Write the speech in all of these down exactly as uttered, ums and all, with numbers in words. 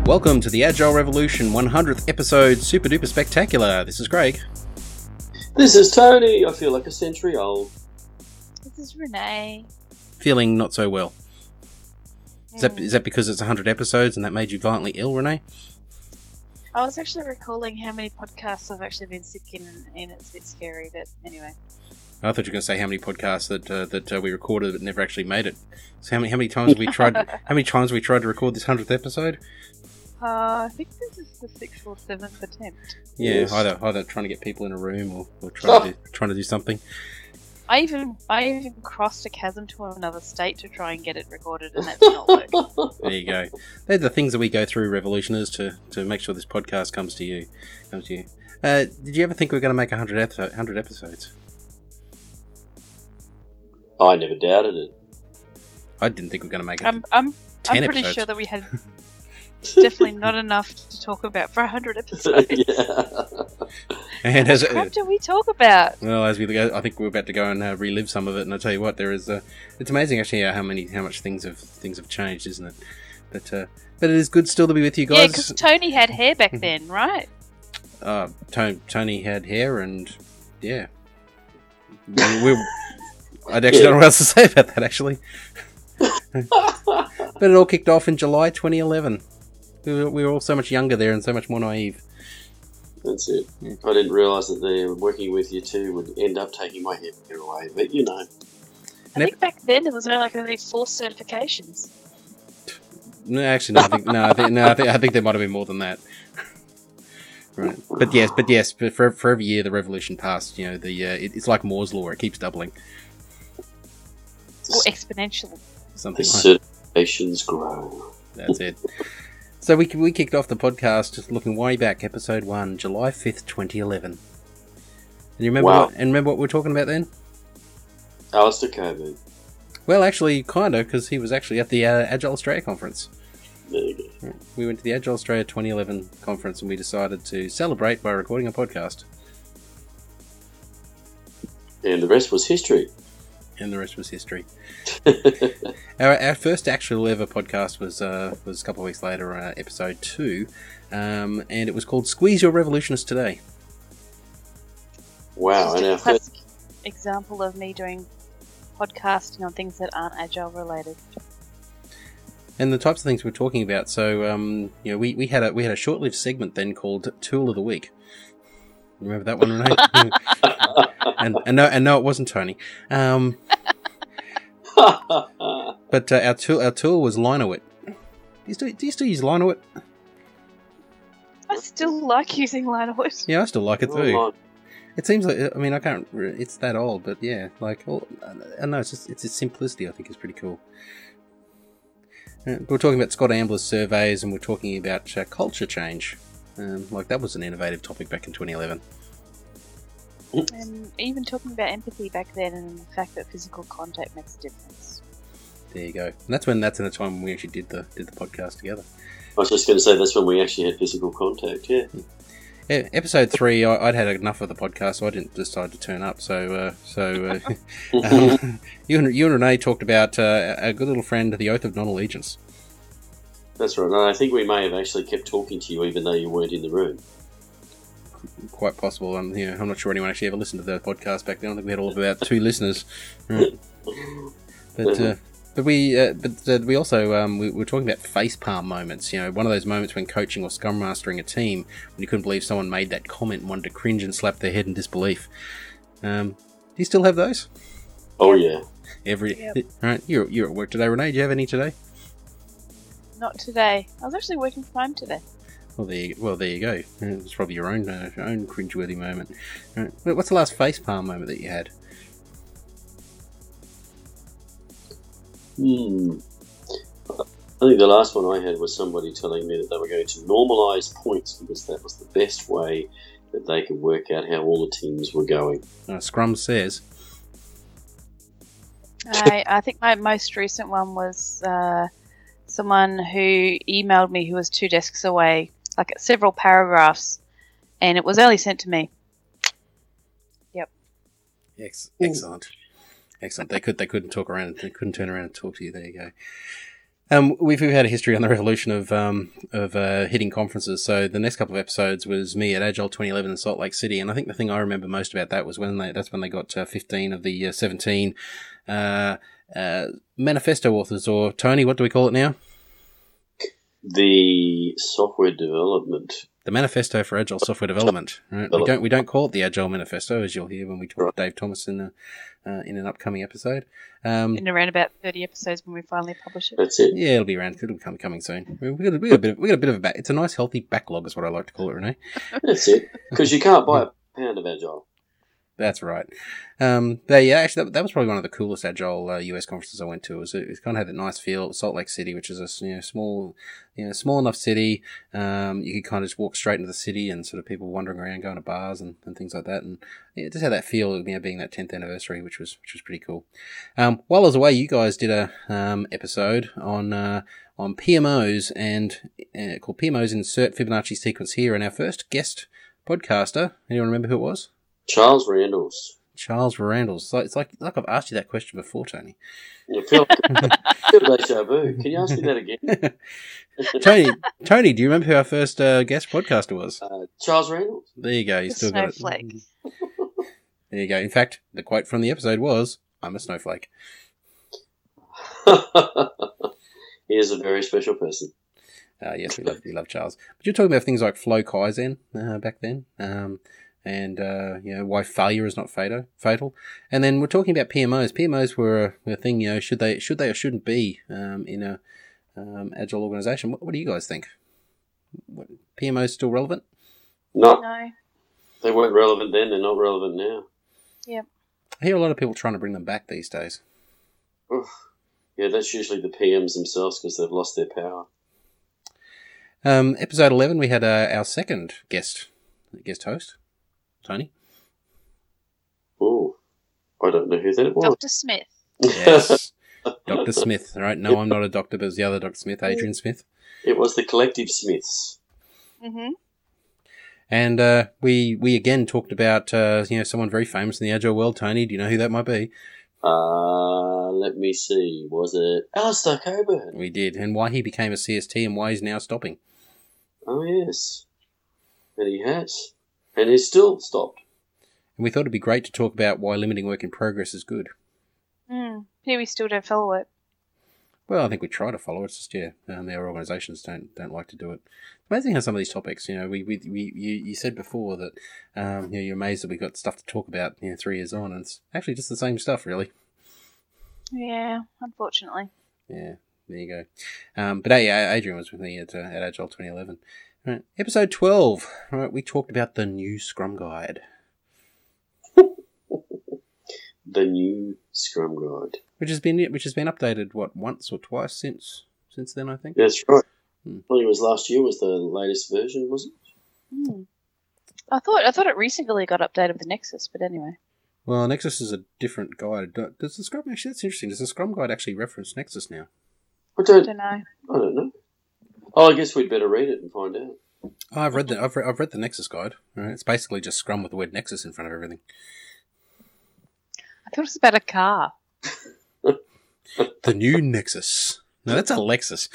Welcome to the Agile Revolution one hundredth episode Super Duper Spectacular. This is Craig. This is Tony. I feel like a century old. This is Renee. Feeling not so well. Is that, Mm. is that because it's one hundred episodes and that made you violently ill, Renee? I was actually recalling how many podcasts I've actually been sick in, and it's a bit scary, but anyway. I thought you were going to say how many podcasts that uh, that uh, we recorded but never actually made it. So how many how many times have we tried how many times we tried to record this hundredth episode? Uh, I think this is the sixth or seventh attempt. Yeah, Yes. either either trying to get people in a room or, or trying to do, trying to do something. I even I even crossed a chasm to another state to try and get it recorded, and that's not working. There you go. They're the things that we go through, Revolutioners, to, to make sure this podcast comes to you. Comes to you. Uh, did you ever think we were going to make one hundred, epi- one hundred episodes? I never doubted it. I didn't think we were going to make it. I'm I'm ten I'm pretty episodes. sure that we had definitely not enough to talk about for a hundred episodes. Yeah. And as What crap do we talk about? well as we go, I think we're about to go and uh, relive some of it. And I tell you what, there is. Uh, it's amazing actually how many how much things have things have changed, isn't it? But uh, but it is good still to be with you Yeah, guys. because Tony had hair back then, right? uh, Tony, Tony had hair, and yeah, we, we, I actually don't know what else to say about that actually. But it all kicked off in July twenty eleven. We were, we were all so much younger there and so much more naive. That's it. Yeah. I didn't realise that the working with you two would end up taking my hair away, but you know. I think back then there was only like only four certifications. No, actually, no. I think no. I think no. I think, I think there might have been more than that. Right, but yes, but yes, but for for every year the revolution passed, you know, the uh, it, it's like Moore's law; it keeps doubling. Or exponential. The Something like certifications grow. that's it. So we we kicked off the podcast looking way back, episode one, July fifth, twenty eleven. And you remember Wow. what? And remember what we were talking about then? Alistair Coburn. Well, actually, kind of, because he was actually at the uh, Agile Australia conference. There you go. We went to the Agile Australia twenty eleven conference, and we decided to celebrate by recording a podcast. And the rest was history. And the rest was history. Our, our first actual ever podcast was uh, was a couple of weeks later, uh, episode two, um, and it was called "Squeeze Your Revolutionists Today." Wow. Just And a our first, classic example of me doing podcasting on things that aren't agile related. And the types of things we're talking about. So, um, you know, we, we had a we had a short-lived segment then called "Tool of the Week." Remember that one, Renee? and and no, and no, it wasn't Tony. Um, but uh, our tool our tool was Linowit. Do you still do you still use Linowit? I still like using Linowit. Yeah, I still like it too. Oh, It seems like, I mean, I can't, re- it's that old, but yeah, like, all, I don't know, it's just, it's its simplicity, I think, is pretty cool. Uh, we're talking about Scott Ambler's surveys, and we're talking about uh, culture change. Um, like, that was an innovative topic back in twenty eleven. And even talking about empathy back then and the fact that physical contact makes a difference. There you go. And that's when, that's in the time when we actually did the did the podcast together. I was just going to say that's when we actually had physical contact, yeah. Yeah, episode three, I, I'd had enough of the podcast, so I didn't decide to turn up. So, uh, so uh, um, you, and, you and Renee talked about uh, a good little friend, the Oath of Non-Allegiance. That's right. And I think we may have actually kept talking to you even though you weren't in the room. Quite possible. I'm, you know, I'm not sure anyone actually ever listened to the podcast back then. I think we had all of about two listeners. Right. But uh, but we uh, but uh, we also um, we, we were talking about facepalm moments. You know, one of those moments when coaching or scrum mastering a team when you couldn't believe someone made that comment and wanted to cringe and slap their head in disbelief. Um, do you still have those? Oh, yeah. Every Yep. all right. You're you're at work today, Renee. Do you have any today? Not today. I was actually working from home today. Well, there you, well there you go. It's probably your own uh, your own cringeworthy moment. All right. But what's the last facepalm moment that you had? Hmm. I think the last one I had was somebody telling me that they were going to normalise points because that was the best way that they could work out how all the teams were going. Uh, Scrum says. I, I think my most recent one was uh, someone who emailed me who was two desks away, like several paragraphs, and it was only sent to me. Yep. Ex- excellent. Excellent. They could. They couldn't talk around. They couldn't turn around and talk to you. There you go. Um, we've, we've had a history on the revolution of um, of uh, hitting conferences. So the next couple of episodes was me at Agile twenty eleven in Salt Lake City, and I think the thing I remember most about that was when they that's when they got uh, fifteen of the uh, seventeen uh, uh, manifesto authors, or Tony, what do we call it now? The software development. The Manifesto for Agile Software Development. Right? We don't we don't call it the Agile Manifesto, as you'll hear when we talk right. to Dave Thomas in a, uh, in an upcoming episode. Um, in around about thirty episodes when we finally publish it. That's it. Yeah, it'll be around. It'll come coming soon. We got a, we got a bit. Of, we got a bit of a back. It's a nice healthy backlog, is what I like to call it, Renee. That's it. Because you can't buy a pound of Agile. That's right. Um, but yeah, actually, that, that was probably one of the coolest Agile uh, U S conferences I went to. It, was, it kind of had that nice feel. It was Salt Lake City, which is a you know, small, you know, small enough city. Um, you could kind of just walk straight into the city, and sort of people wandering around, going to bars and, and things like that. And yeah, it just had that feel of you know, being that tenth anniversary, which was which was pretty cool. Um, while I was away, you guys did a um, episode on uh, on P M Os and uh, called P M Os Insert Fibonacci Sequence Here, and our first guest podcaster. Anyone remember who it was? Charles Randalls. Charles Randalls. It's like, it's like like I've asked you that question before, Tony. I feel like deja vu. Can you ask me that again? Tony, Tony, do you remember who our first uh, guest podcaster was? Uh, Charles Randalls. There you go. You The still got snowflake. it. There you go. In fact, the quote from the episode was, "I'm a snowflake." He is a very special person. Uh, yes, we love we love Charles. But you're talking about things like flow Kaizen uh, back then. Um, and, uh, you know, why failure is not fatal, fatal. And then we're talking about P M Os. P M Os were a, a thing, you know, should they, should they or shouldn't be, um, in a, um, agile organization. What, what do you guys think? What, P M Os still relevant? No. No. They weren't relevant then, they're not relevant now. Yep. I hear a lot of people trying to bring them back these days. Oof. Yeah, that's usually the P Ms themselves because they've lost their power. Um, episode eleven, we had, uh, our second guest, guest host. Tony? Oh, I don't know who that was. Doctor Smith. Yes. Doctor Smith. All right. No, I'm not a doctor, but it's the other Doctor Smith, Adrian Smith. It was the Collective Smiths. Mm-hmm. And uh, we we again talked about uh, you know someone very famous in the Agile world. Tony, do you know who that might be? Uh, let me see. Was it Alistair Coburn? We did. And why he became a C S T and why he's now stopping. Oh, yes. And he has. And he's still stopped. And we thought it'd be great to talk about why limiting work in progress is good. Mm. Here we still don't follow it. Well, I think we try to follow it. It's just, yeah, um, our organisations don't don't like to do it. It's amazing how some of these topics, you know, we, we, we you, you said before that um, you know, you're amazed that we've got stuff to talk about, you know, three years on, and it's actually just the same stuff, really. Yeah, unfortunately. Yeah, there you go. Um, but yeah, Adrian was with me at, uh, at Agile twenty eleven. Right. Episode twelve, right, we talked about the new Scrum Guide. The new Scrum Guide. Which has been which has been updated, what, once or twice since since then, I think? That's right. Hmm. I think it was last year was the latest version, wasn't it? Mm. I thought I thought it recently got updated with Nexus, but anyway. Well, Nexus is a different guide. Does the Scrum actually? That's interesting. Does the Scrum Guide actually reference Nexus now? I don't, I don't know. I don't know. Oh, I guess we'd better read it and find out. Oh, I've read the I've read, I've read the Nexus Guide. Right? It's basically just Scrum with the word Nexus in front of everything. I thought it was about a car. The new Nexus. No, that's a Lexus.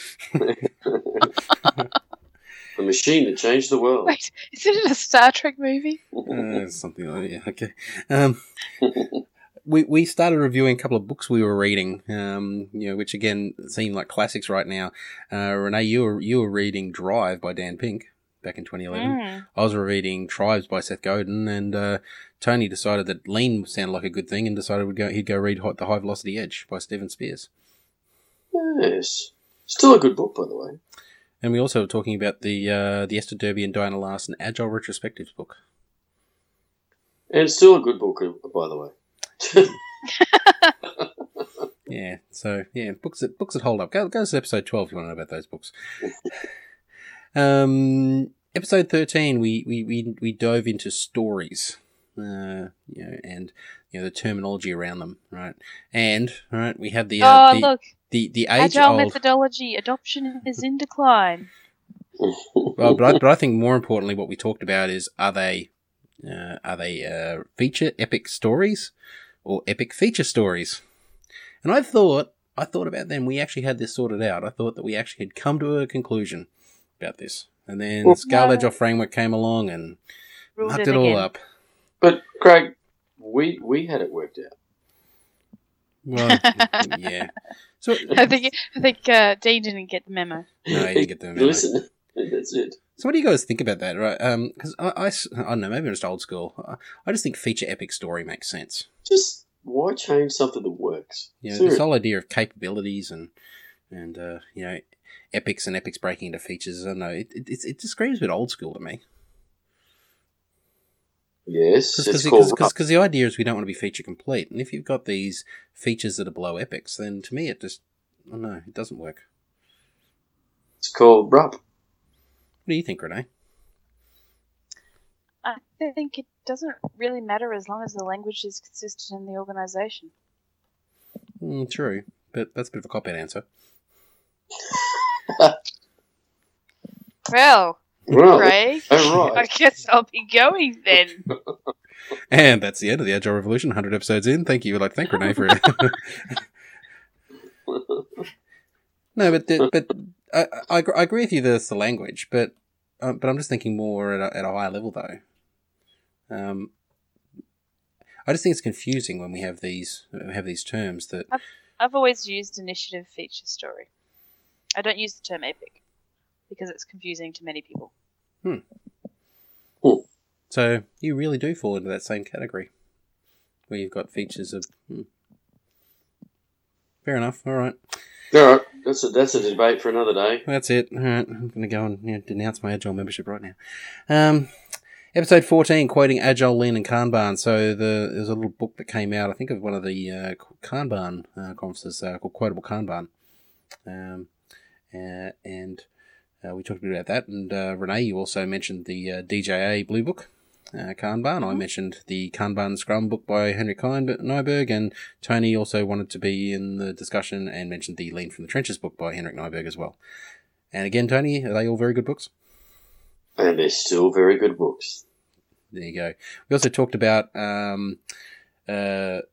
The machine that changed the world. Wait, is it in a Star Trek movie? uh, something like that. Yeah. Okay. Um, we we started reviewing a couple of books we were reading. Um, you know, which again seem like classics right now. Uh, Renee, you were you were reading Drive by Dan Pink back in twenty eleven. Mm. I was reading Tribes by Seth Godin, and uh, Tony decided that Lean sounded like a good thing, and decided we'd go, he'd go read The High Velocity Edge by Stephen Spears. Yes. Still a good book, by the way. And we also were talking about the uh, the Esther Derby and Diana Larson Agile Retrospectives book. And it's still a good book, by the way. Yeah, so yeah, books that books that hold up. Go go to episode twelve if you want to know about those books. um, episode thirteen, we we we we dove into stories, uh, you know, and you know the terminology around them, right? And right, we had the uh, oh, the, look. the the age Agile old methodology adoption is in decline. Well, but I, but I think more importantly, what we talked about is are they uh, are they uh, feature epic stories or epic feature stories? And I thought I thought about then we actually had this sorted out. I thought that we actually had come to a conclusion about this. And then Well, Scale no. Agile Framework came along and Ruled mucked it it all again. up. But Craig, we we had it worked out. Well, yeah. So, I think I think uh, Dean didn't get the memo. no, you didn't get the memo. Listen, that's it. So what do you guys think about that, right? Because I, I, s- I don't know, maybe I'm just old school. I, I just think feature epic story makes sense. Just why change something that works? You know, this Seriously. whole idea of capabilities and and uh, you know, epics and epics breaking into features. I don't know. It it, it, it just screams a bit old school to me. Yes, Because it's called Rup. the idea is we don't want to be feature complete, and if you've got these features that are below epics, then to me it just I don't know, it doesn't work. It's called Rup. What do you think, Renee? I think it doesn't really matter as long as the language is consistent in the organisation. Mm, true, but that's a bit of a cop-out answer. Well, Right. Craig, Oh, I right. guess I'll be going then. And that's the end of the Agile Revolution, one hundred episodes in. Thank you. I'd like to thank Renee for it. No, but the, but I, I agr- I agree with you that it's the language, but uh, but I'm just thinking more at a, at a higher level though. Um, I just think it's confusing when we have these uh, have these terms that I've always used initiative, feature, story. I don't use the term epic because it's confusing to many people. so you really do fall into that same category where you've got features of. Hmm. Fair enough. All right. All right. That's a, that's a debate for another day. That's it. All right, I'm going to go and you know, denounce my Agile membership right now. Um, episode fourteen, quoting Agile, Lean, and Kanban. So the, there's a little book that came out, I think, of one of the uh, Kanban uh, conferences uh, called Quotable Kanban. Um, uh, and uh, we talked a bit about that. And uh, Renee, you also mentioned the uh, D J A Blue Book. Uh, Kanban. I mentioned the Kanban Scrum book by Henrik Nyberg, and Tony also wanted to be in the discussion and mentioned the Lean from the Trenches book by Henrik Nyberg as well. And again, Tony, are they all very good books? And they're still very good books. There you go. We also talked about um, uh,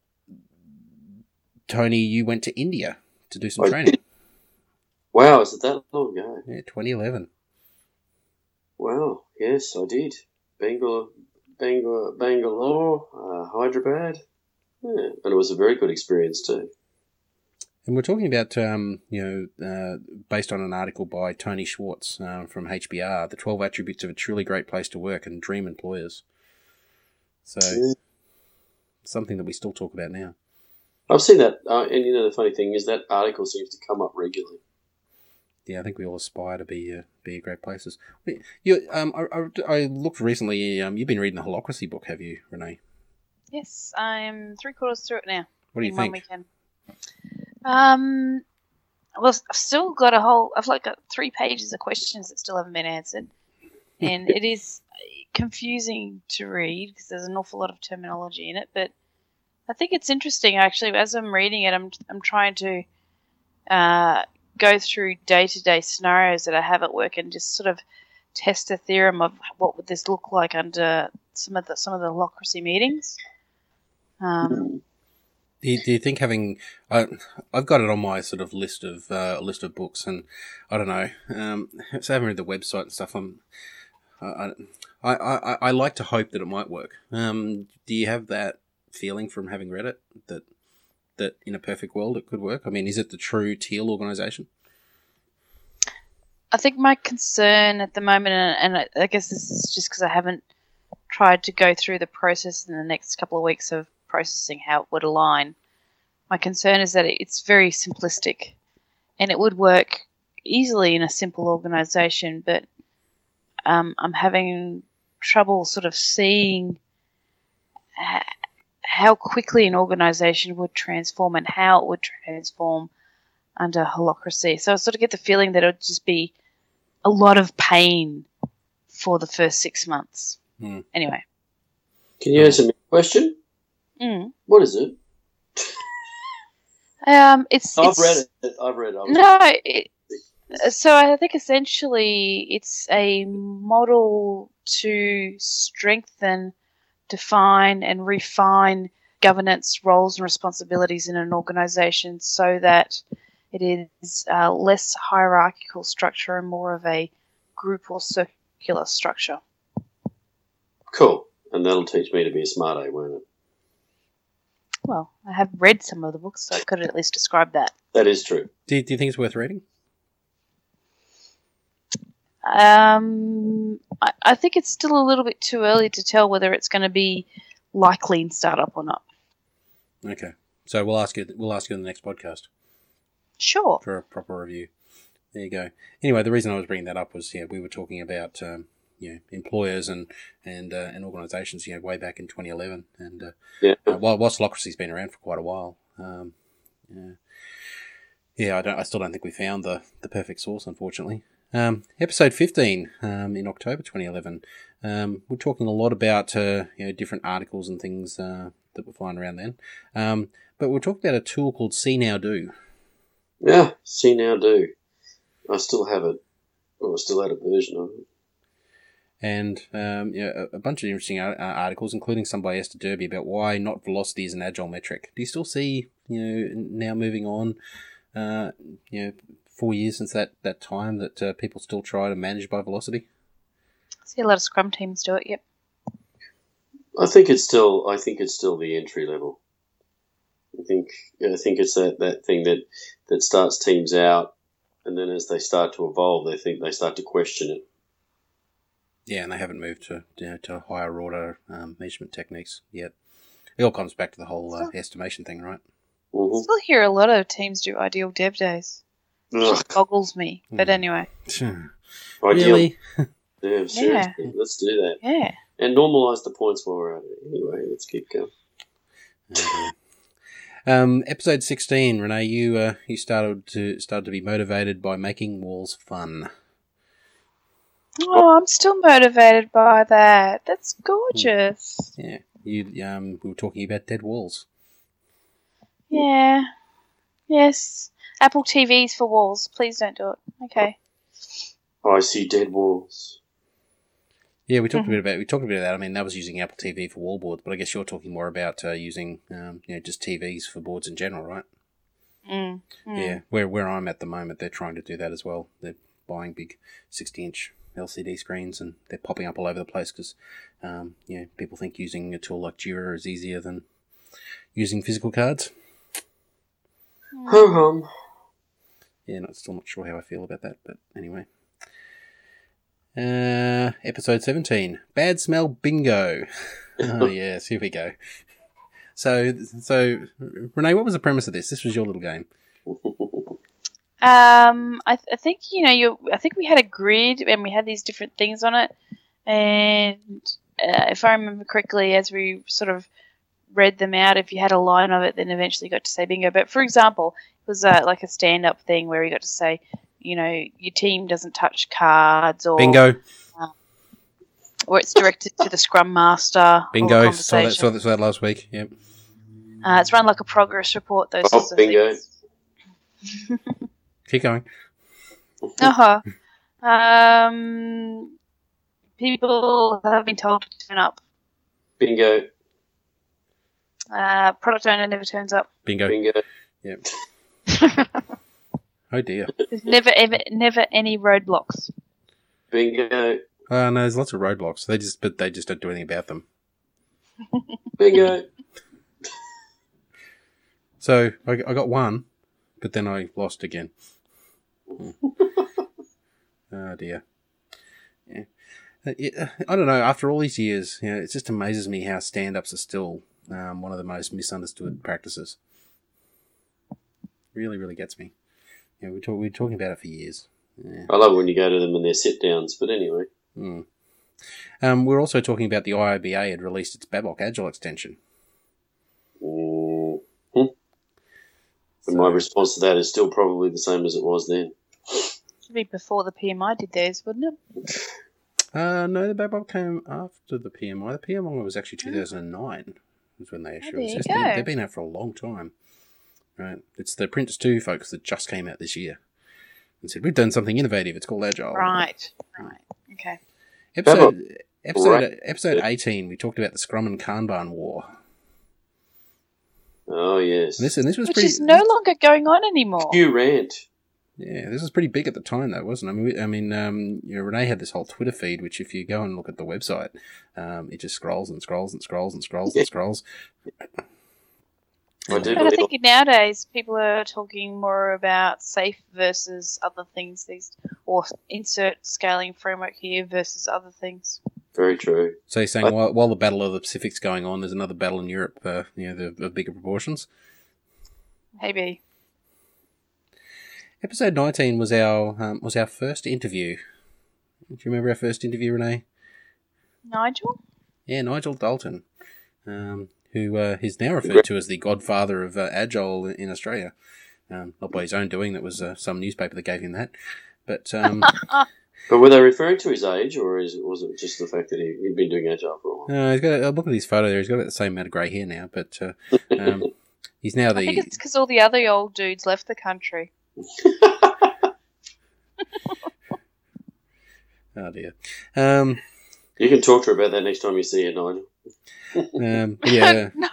Tony. You went to India to do some I training. did. Wow, is it that long ago? Yeah, twenty eleven. Wow, yes, I did. Bangalore, Bangalore, Bangalore uh, Hyderabad. Yeah, and it was a very good experience too. And we're talking about, um, you know, uh, based on an article by Tony Schwartz uh, from H B R, the twelve attributes of a truly great place to work and dream employers. So, Yeah. something that we still talk about now. I've seen that, uh, and you know the funny thing is that article seems to come up regularly. Yeah, I think we all aspire to be uh, be great places. You, um, I, I, I looked recently. Um, you've been reading the Holacracy book, have you, Renee? Yes, I'm three quarters through it now. What do you in one think? weekend. Um, well, I've still got a whole. I've like got three pages of questions that still haven't been answered, and it is confusing to read because there's an awful lot of terminology in it. But I think it's interesting actually. As I'm reading it, I'm I'm trying to uh, go through day-to-day scenarios that I have at work and just sort of test a theorem of what would this look like under some of the some of the Holacracy meetings. Um, Do you, do you think having I, I've got it on my sort of list of uh, list of books, and I don't know. Um, so I haven't read the website and stuff. I'm, I, I, I, I like to hope that it might work. Um, do you have that feeling from having read it that that in a perfect world it could work? I mean, is it the true Teal organisation? I think my concern at the moment, and, and I, I guess this is just because I haven't tried to go through the process in the next couple of weeks of processing how it would align. My concern is that it's very simplistic, and it would work easily in a simple organisation, but um, I'm having trouble sort of seeing h- how quickly an organisation would transform and how it would transform under Holacracy. So I sort of get the feeling that it would just be a lot of pain for the first six months. Hmm. Anyway. Can you answer me a question? Mm. What is it? Um, it's, I've it's read it. I've read it. No, it, so I think essentially it's a model to strengthen, define, and refine governance, roles and responsibilities in an organisation so that it is uh, less hierarchical structure and more of a group or circular structure. Cool. And that'll teach me to be a smart A, won't it? Well, I have read some of the books, so I could at least describe that. That is true. Do you, do you think it's worth reading? Um, I, I think it's still a little bit too early to tell whether it's going to be likely in startup or not. Okay, so we'll ask you. We'll ask you in the next podcast Sure. for a proper review. There you go. Anyway, the reason I was bringing that up was, yeah, we were talking about um, you know, employers and and uh, and organisations, you know, way back in twenty eleven, and uh, Yeah. uh, while while Holacracy's been around for quite a while, um, yeah, yeah, I don't, I still don't think we found the the perfect source, unfortunately. Um, episode fifteen um, in October twenty eleven. Um, we're talking a lot about uh, you know, different articles and things uh, that were flying around then. Um, but we're talking about a tool called See Now Do. Yeah, See Now Do. I still have it. Or I still had a version of it. And um, you know, a, a bunch of interesting ar- articles, including some by Esther Derby, about why not velocity is an agile metric. Do you still see, you know, now moving on, uh, you know, four years since that, that time, that uh, people still try to manage by velocity? I see a lot of Scrum teams do it, yep. I think it's still. I think it's still the entry level. I think. I think it's that, that thing that, that starts teams out, and then as they start to evolve, they think they start to question it. Yeah, and they haven't moved to you know, to higher order um, measurement techniques yet. It all comes back to the whole uh, estimation thing, right? Mm-hmm. I still hear a lot of teams do ideal dev days. It Ugh. just boggles me. But Mm. anyway. Really? Yeah, seriously. Let's do that. Yeah. And normalise the points while we're at it. Anyway, let's keep going. Okay. Um, episode sixteen, Renee, you uh, you started to started to be motivated by making walls fun. Oh, I'm still motivated by that. That's gorgeous. Yeah, you um, we were talking about dead walls. Yeah. Yes. Apple T Vs for walls. Please don't do it. Okay. I see dead walls. Yeah, we talked a bit about we talked a bit about that. I mean, that was using Apple T V for wall boards, but I guess you're talking more about uh, using um, you know, just T Vs for boards in general, right? Mm. Mm. Yeah, where where I'm at the moment, they're trying to do that as well. They're buying big sixty inch L C D screens, and they're popping up all over the place because um, you know, people think using a tool like Jira is easier than using physical cards. Ho hum. Yeah, not still not sure how I feel about that, but anyway. Uh, episode seventeen, Bad Smell Bingo. Oh yes, here we go. So, so Renee, what was the premise of this? This was your little game. Um, I, th- I think you know you. I think we had a grid and we had these different things on it, and uh, if I remember correctly, as we sort of read them out, if you had a line of it, then eventually got to say bingo. But for example, it was uh, like a stand-up thing where you got to say, you know, your team doesn't touch cards, or Bingo. uh, or it's directed to the Scrum Master. Bingo. Or Saw that, saw that, saw that last week. Yep. Uh, it's run like a progress report. Those Oh, sorts of bingo. things. Keep going. Uh huh. Um, people have been told to turn up. Bingo. Uh, product owner never turns up. Bingo. Bingo. Yep. Oh dear. There's never ever never any roadblocks. Bingo. Uh, no, there's lots of roadblocks. They just, but they just don't do anything about them. Bingo. So I, I got one, but then I lost again. Hmm. Oh dear. Yeah. Uh, it, uh, I don't know. After all these years, you know, it just amazes me how stand-ups are still um, one of the most misunderstood practices. Really, really gets me. You know, we talk, we're talking about it for years. Yeah. I love when you go to them and they're sit-downs, but anyway. Mm. Um, we're also talking about the I O B A had released its Babok Agile extension. Mm. Hmm. So, And my response to that is still probably the same as it was then. Should be before the P M I did theirs, wouldn't it? uh, no, the Babok came after the P M I. The P M I was actually two thousand nine. Was when they issued there it. you It's go. been, they've been out for a long time. Right? It's the Prince two folks that just came out this year and said, we've done something innovative. It's called Agile. Right. Right. Okay. Episode, episode, Right. episode eighteen, we talked about the Scrum and Kanban war. Oh yes. And this and this was Which pretty. is no longer going on anymore. Hugh Rant. Yeah, this was pretty big at the time, though, wasn't it? I mean, we, I mean, um, you know, Renee had this whole Twitter feed, which if you go and look at the website, um, it just scrolls and scrolls and scrolls and scrolls Yeah. and scrolls. I do But I believe think nowadays people are talking more about safe versus other things. These or insert scaling framework here versus other things. very true. So you're saying I- while, while the Battle of the Pacific's going on, there's another battle in Europe, uh, you know, the, the bigger proportions. Maybe. Episode nineteen was our um, was our first interview. Do you remember our first interview, Renee? Nigel? Yeah, Nigel Dalton, um, who uh, is now referred to as the godfather of uh, Agile in Australia. Um, not by his own doing, that was uh, some newspaper that gave him that. But um, But were they referring to his age, or is, was it just the fact that he, he'd been doing Agile for a while? uh, he's got a, look at his photo there. He's got about the same amount of grey hair now, but uh, um, he's now I think the. it's because all the other old dudes left the country. Oh dear. Um, You can talk to her about that next time you see her, Nigel. um, yeah. No.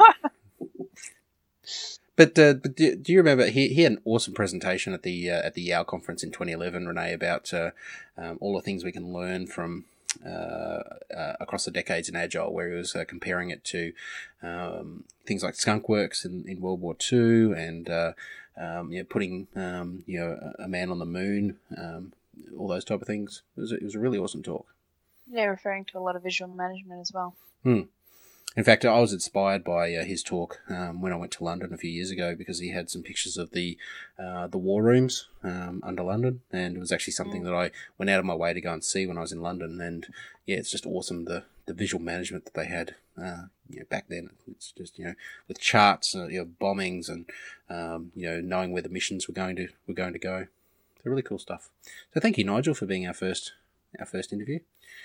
But uh, but do, do you remember he he had an awesome presentation at the uh, at the Yale conference in twenty eleven, Renee, about uh, um, all the things we can learn from uh, uh, across the decades in Agile, where he was uh, comparing it to um, things like Skunkworks in, in World War Two, and uh, um, you know, putting um, you know a man on the moon, um, all those type of things. It was a, it was a really awesome talk. Yeah, referring to a lot of visual management as well. Hmm. In fact, I was inspired by uh, his talk um, when I went to London a few years ago, because he had some pictures of the uh, the war rooms um, under London, and it was actually something Mm. that I went out of my way to go and see when I was in London. And yeah, it's just awesome, the, the visual management that they had uh, you know, back then. It's just, you know, with charts, uh, you know, bombings, and um, you know, knowing where the missions were going to were going to go. So really cool stuff. So thank you, Nigel, for being our first our first interview.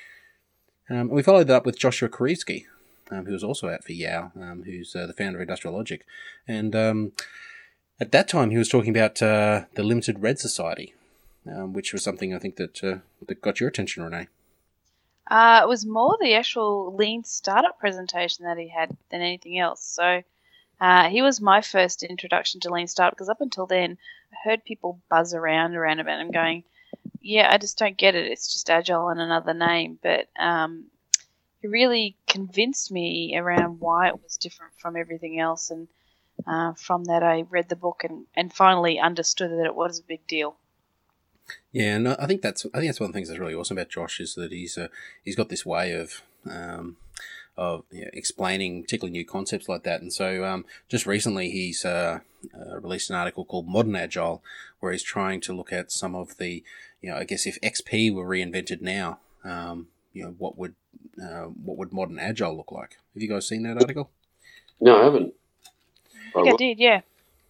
Um, and we followed that up with Joshua Karivsky, Um, who was also out for Yao, um, who's uh, the founder of Industrial Logic. And um, at that time, he was talking about uh, the Limited Red Society, um, which was something I think that uh, that got your attention, Renee. Uh, it was more the actual lean startup presentation that he had than anything else. So uh, he was my first introduction to lean startup, because up until then, I heard people buzz around around about him going, yeah, I just don't get it. It's just Agile and another name. But um, it really convinced me around why it was different from everything else. And uh, from that, I read the book and, and finally understood that it was a big deal. Yeah, and I think that's I think that's one of the things that's really awesome about Josh, is that he's uh, he's got this way of um, of you know, explaining particularly new concepts like that. And so um, just recently he's uh, uh, released an article called Modern Agile, where he's trying to look at some of the, you know, I guess if X P were reinvented now, um, you know, what would uh, what would modern Agile look like? Have you guys seen that article? No, I haven't. I think I did, yeah.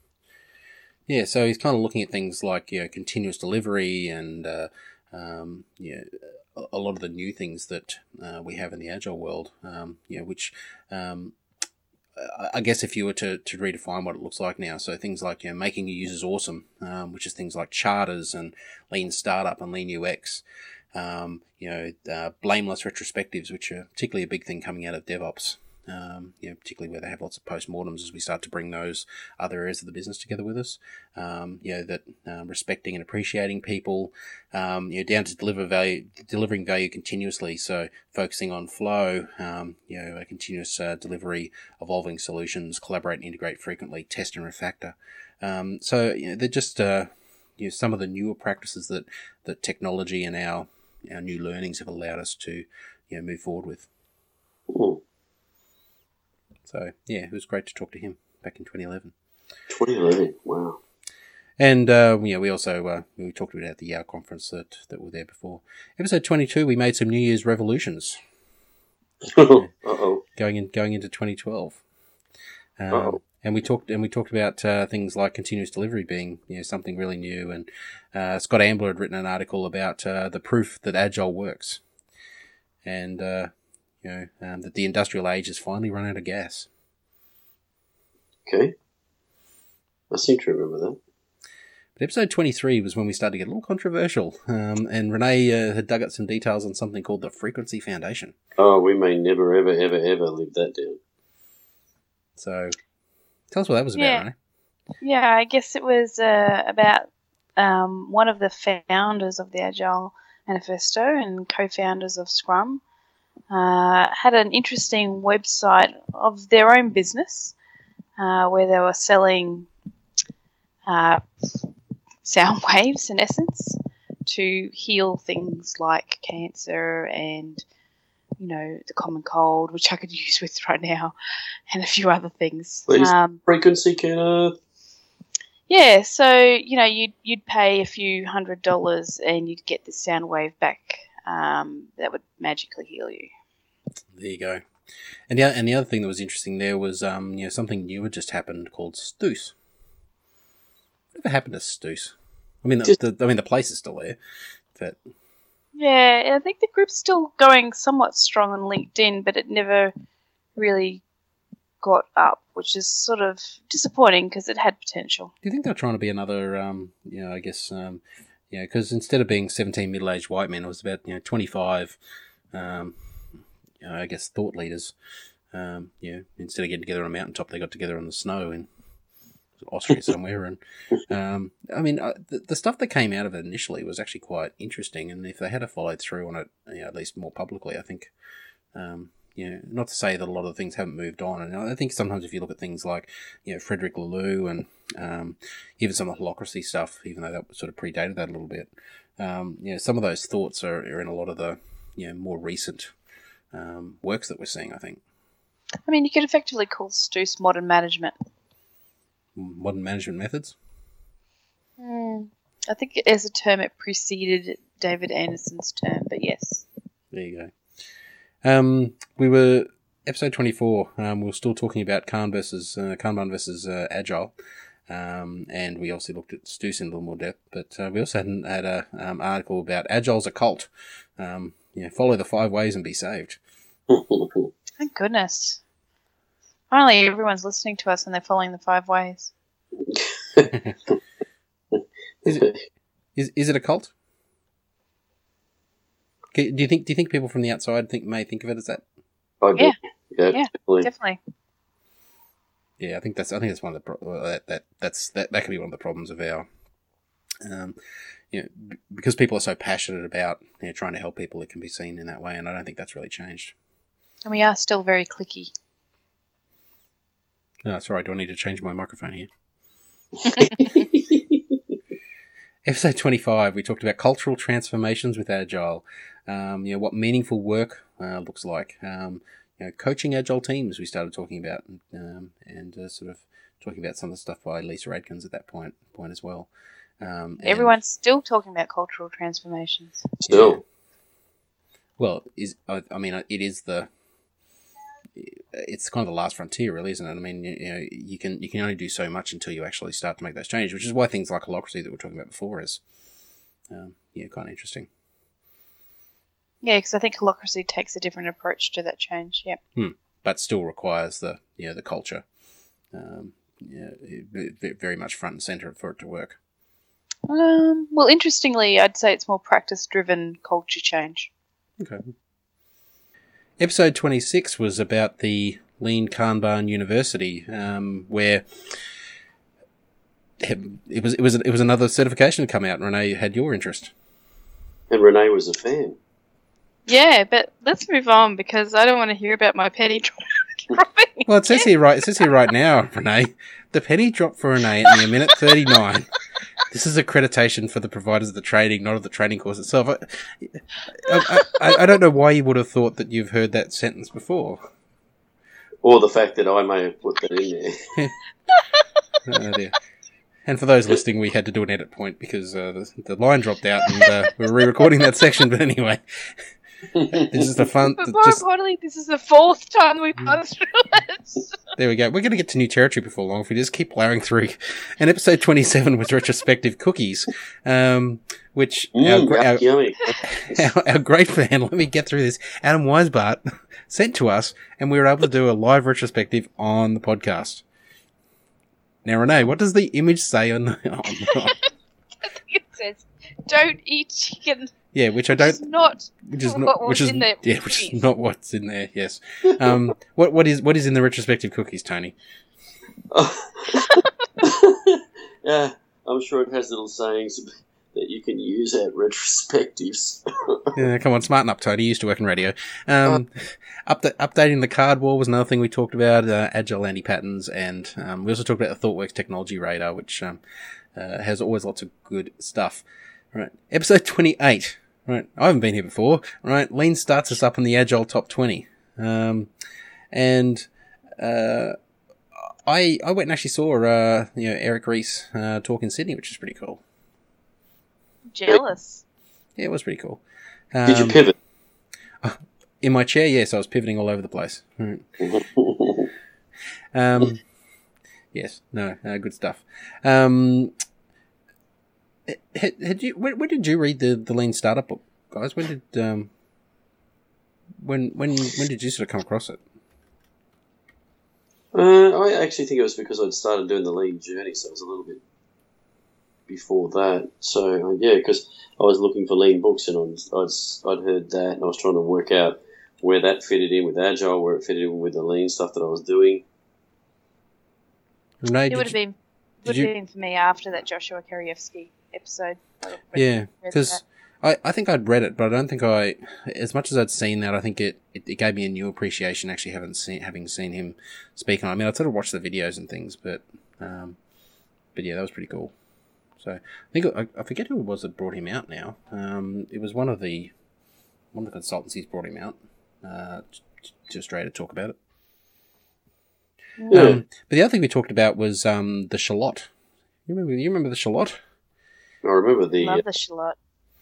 Yeah, so he's kind of looking at things like, you know, continuous delivery and uh, um, you know, a lot of the new things that uh, we have in the Agile world, um, you know, which um, I guess if you were to, to redefine what it looks like now, so things like, you know, making your users awesome, um, which is things like charters and lean startup and lean U X, um, you know, uh, blameless retrospectives, which are particularly a big thing coming out of DevOps. Um, you know, particularly where they have lots of postmortems as we start to bring those other areas of the business together with us. Um, you know, that um, respecting and appreciating people, um, you know, down to deliver value, delivering value continuously. So focusing on flow, um, you know, a continuous uh, delivery, evolving solutions, collaborate and integrate frequently, test and refactor. Um, so you know, they're just uh, you know, some of the newer practices that that technology and our our new learnings have allowed us to, you know, move forward with. Ooh. So, yeah, it was great to talk to him back in twenty eleven. twenty eleven, wow. And, uh, you know, we also, uh, we talked about the Yale conference that, that were there before. Episode twenty-two, we made some New Year's revolutions. Uh-oh. Going in, going into twenty twelve. Um, Uh-oh. and we talked, and we talked about, uh, things like continuous delivery being, you know, something really new. And, uh, Scott Ambler had written an article about, uh, the proof that Agile works. And, uh, you know, um, that the industrial age has finally run out of gas. Okay. I seem to remember that. But episode twenty-three was when we started to get a little controversial. Um, and Renee uh, had dug up some details on something called the Frequency Foundation. Oh, we may never, ever, ever, ever live that down. So, Tell us what that was about, Yeah. Renee. Yeah, I guess it was uh, about um, one of the founders of the Agile Manifesto and co-founders of Scrum. Uh, had an interesting website of their own business uh, where they were selling uh, sound waves, in essence, to heal things like cancer and, you know, the common cold, which I could use with right now, and a few other things. Please. Um, Frequency, Kenneth. yeah, so, you know, you'd, you'd pay a few hundred dollars and you'd get this sound wave back um, that would magically heal you. There you go. And the, and the other thing that was interesting there was um, you know, something new had just happened called Stoos. Whatever happened to Stoos? I mean, the, Just- the, I mean, the place is still there. But Yeah, I think the group's still going somewhat strong on LinkedIn, but it never really got up, which is sort of disappointing because it had potential. do you think they're trying to be another, um, you know, I guess, um, you know, because instead of being seventeen middle-aged white men, it was about, you know, twenty-five, um, you know, I guess, thought leaders. Um, you know, instead of getting together on a mountaintop, they got together in the snow in Austria somewhere. And um, I mean, uh, the, the stuff that came out of it initially was actually quite interesting. And if they had followed through on it, you know, at least more publicly, I think, um, you know, not to say that a lot of things haven't moved on. And I think sometimes if you look at things like, you know, Frederick Laloux and um, even some of the holacracy stuff, even though that sort of predated that a little bit, um, you know, some of those thoughts are, are in a lot of the, you know, more recent um, works that we're seeing, I think. I mean, you could effectively call Stoos modern management. Modern management methods. Mm. I think as a term it preceded David Anderson's term, but yes. There you go. Um, we were episode twenty-four. Um, we were still talking about Khan versus uh, Kanban versus uh, Agile, um, and we also looked at Stoos in a little more depth. But uh, we also had an had a um, article about Agile's a cult. Um, you know, follow the five ways and be saved. Thank goodness. Finally, everyone's listening to us and they're following the five ways. Is it is is it a cult? Okay, do you think do you think people from the outside think may think of it as that? I do. Yeah. Yeah, Yeah. definitely. Definitely. Yeah, I think that's I think that's one of the pro- uh, that that that's that that could be one of the problems of our, um, you know, b- because people are so passionate about, you know, trying to help people, it can be seen in that way, and I don't think that's really changed. And we are still very clicky. No, sorry, do I need to change my microphone here? Episode twenty-five, we talked about cultural transformations with Agile. Um, you know, what meaningful work uh, looks like. Um, you know, coaching Agile teams, we started talking about, um, and uh, sort of talking about some of the stuff by Lisa Adkins at that point, point as well. Um, and- Everyone's still talking about cultural transformations. Still. Yeah. Well, is I, I mean, it is the. It's kind of the last frontier, really, isn't it? I mean, you, you know, you can you can only do so much until you actually start to make those changes, which is why things like holacracy that we were talking about before is, um, yeah, kind of interesting. Yeah, because I think holacracy takes a different approach to that change. Yeah. Hmm. But still requires the you know the culture, um, yeah, it- very much front and center for it to work. Um, well, interestingly, I'd say it's more practice-driven culture change. Okay. Episode twenty-six was about the Lean Kanban University, um, where it was it was it was another certification to come out. And Renee had your interest. And Renee was a fan. Yeah, but let's move on because I don't want to hear about my penny dropping. Well, it says here right. It says here right now, Renee, the penny dropped for Renee at near minute thirty-nine. This is accreditation for the providers of the training, not of the training course itself. I, I, I, I don't know why you would have thought that you've heard that sentence before. Or the fact that I may have put that in there. Oh dear. And for those listening, we had to do an edit point because uh, the, the line dropped out and uh, we were re-recording that section. But anyway, this is the fun. But the- more just, importantly, this is the fourth time we've gone through it. there we go. We're going to get to new territory before long if we just keep plowing through. And episode twenty-seven was retrospective cookies, um, which our, Mm, gra- our, yummy. our, our great fan, let me get through this, Adam Weisbart, sent to us, and we were able to do a live retrospective on the podcast. Now, Renee, what does the image say on the... On the It says, "Don't eat chicken." yeah, which I Which is don't... not Which is what not... was Which is, in the yeah, which is cookies. not what's in there, yes. Um, what What is what is in the retrospective cookies, Tony? Yeah, I'm sure it has little sayings that you can use at retrospectives. Yeah, come on, smarten up, Toady. You used to work in radio. Um, uh, upda- updating the card wall was another thing we talked about, uh, agile anti-patterns, and um, we also talked about the ThoughtWorks Technology Radar, which um, uh, has always lots of good stuff. Right, episode twenty-eight. Right, I haven't been here before. Right, Lean starts us up in the Agile Top twenty. Um, and uh, I I went and actually saw uh, you know Eric Rees uh, talk in Sydney, which is pretty cool. Jealous. Yeah, it was pretty cool. Um, Did you pivot? In my chair, yes, I was pivoting all over the place. Right. um, yes, no, uh, good stuff. Um, had, had you? When, when did you read the, the Lean Startup book, guys? When did um, when when when did you sort of come across it? Uh, I actually think it was because I'd started doing the Lean journey, so it was a little bit before that. So, uh, yeah, because I was looking for Lean books and I was, I'd, I'd heard that and I was trying to work out where that fitted in with Agile, where it fitted in with the Lean stuff that I was doing. Renee, It would have you, been would you, have been for me after that Joshua Karyevsky episode. Yeah, because I, I think I'd read it, but I don't think I, as much as I'd seen that, I think it, it, it gave me a new appreciation actually having seen, having seen him speak on it. I mean, I'd sort of watched the videos and things, but, um, but yeah, that was pretty cool. So I think, I, I forget who it was that brought him out now. Um, it was one of the, one of the consultancies brought him out, uh, to, to Australia to talk about it. Yeah. Um, but the other thing we talked about was, um, the shallot. You remember, you remember the shallot? I remember the... Love the shallot.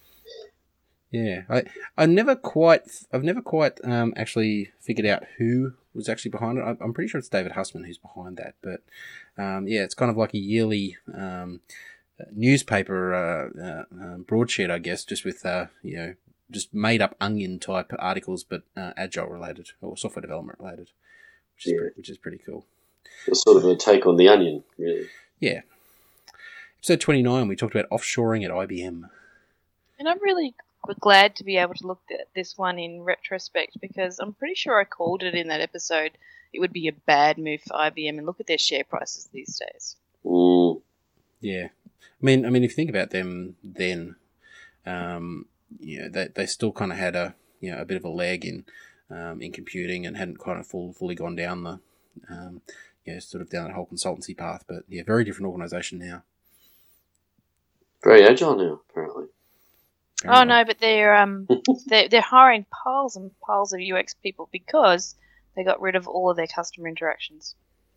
Yeah, I I never quite I've never quite um actually figured out who was actually behind it. I, I'm pretty sure it's David Hussman who's behind that, but um yeah, it's kind of like a yearly um newspaper uh, uh um, broadsheet, I guess, just with uh you know just made up onion type articles, but uh, agile related or software development related, which is Yeah. pretty, which is pretty cool. It's sort of a take on the Onion, really. Yeah. Episode twenty-nine, we talked about offshoring at I B M. And I'm really glad to be able to look at this one in retrospect because I'm pretty sure I called it in that episode. It would be a bad move for I B M, and look at their share prices these days. Mm. Yeah, I mean, I mean, if you think about them, then, um, you know, they they still kind of had a you know a bit of a leg in, um, in computing and hadn't kind of full, fully gone down the, um, you know, sort of down that whole consultancy path. But yeah, very different organisation now. Very agile now, apparently. Oh no, but they're um they're they're hiring piles and piles of U X people because they got rid of all of their customer interactions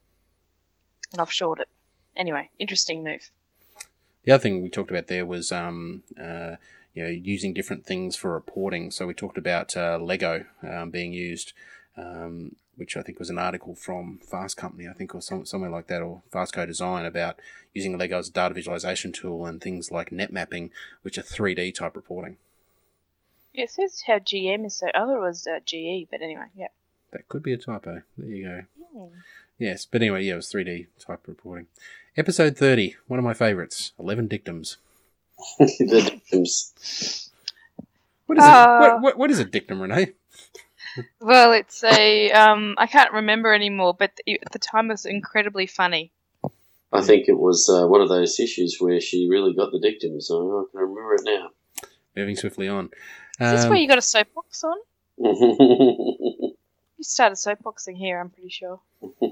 and offshored it. Anyway, interesting move. The other thing we talked about there was um uh you know using different things for reporting. So we talked about uh, Lego um, being used, um, which I think was an article from Fast Company, I think, or some, somewhere like that, or Fast Co-Design, about using Lego as a data visualization tool and things like net mapping, which are three D type reporting. Yeah, it says how G M is so. I thought it was uh, G E, but anyway, yeah. That could be a typo. There you go. Hmm. Yes, but anyway, yeah, it was three D type reporting. Episode thirty, one of my favourites, eleven Dictums. The dictums. What is Uh, it? What, what, what is a dictum, Renee? Well, it's a um I can't remember anymore, but at the time it was incredibly funny. I think it was uh, one of those issues where she really got the dictums. So I can remember it now. Moving swiftly on. Is this Um, where you got a soapbox on? Oh, You started soapboxing here, I'm pretty sure.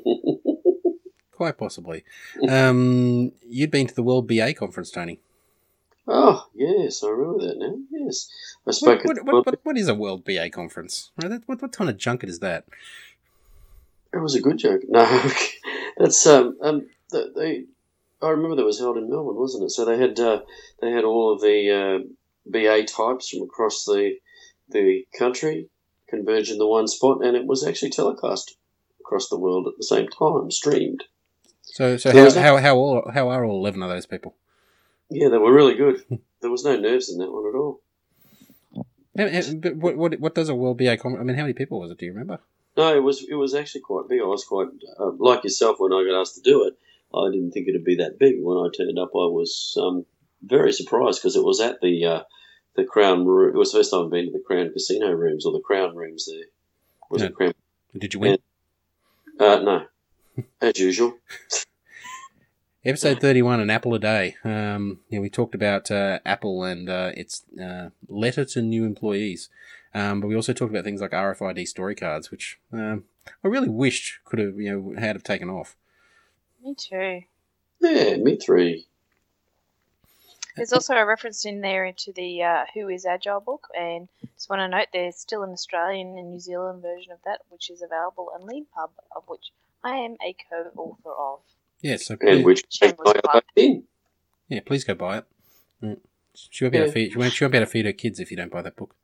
Quite possibly. Um, you'd been to the World B A conference, Tony. oh, yes, I remember that now. Yes. I What, spoke what, at what, what, what is a World B A conference? Right, that, what, what kind of junket is that? It was a good joke. No, that's um, um the, they. I remember that was held in Melbourne, wasn't it? So they had uh, they had all of the uh, B A types from across the the country converge in the one spot, and it was actually telecast across the world at the same time, streamed. So, so So how, is that- how, how, all, how are all eleven of those people? Yeah, they were really good. There was no nerves in that one at all. How- how- But what, what, what does a World B A conference? I mean, how many people was it? Do you remember? No, it was it was actually quite big. I was quite uh, like yourself when I got asked to do it. I didn't think it'd be that big. When I turned up, I was um, very surprised because it was at the uh, the Crown room. It was the first time I'd been to the Crown Casino rooms or the Crown rooms there. Was Yeah. it Crown? Did you win? Uh, no, As usual. Episode thirty-one, An Apple a Day. Um, yeah, we talked about uh, Apple and uh, its uh, letter to new employees. Um, but we also talked about things like R F I D story cards, which um, I really wished could have, you know, had have taken off. Me too. Yeah, me three. There's also a reference in there into the uh, Who is Agile book, and just want to note there's still an Australian and New Zealand version of that, which is available on Leanpub, of which I am a co-author of. Yeah, so And please, which Shameless plug. in. yeah, please go buy it. Mm. She won't be able to feed. She won't, she won't be able to feed her kids if you don't buy that book.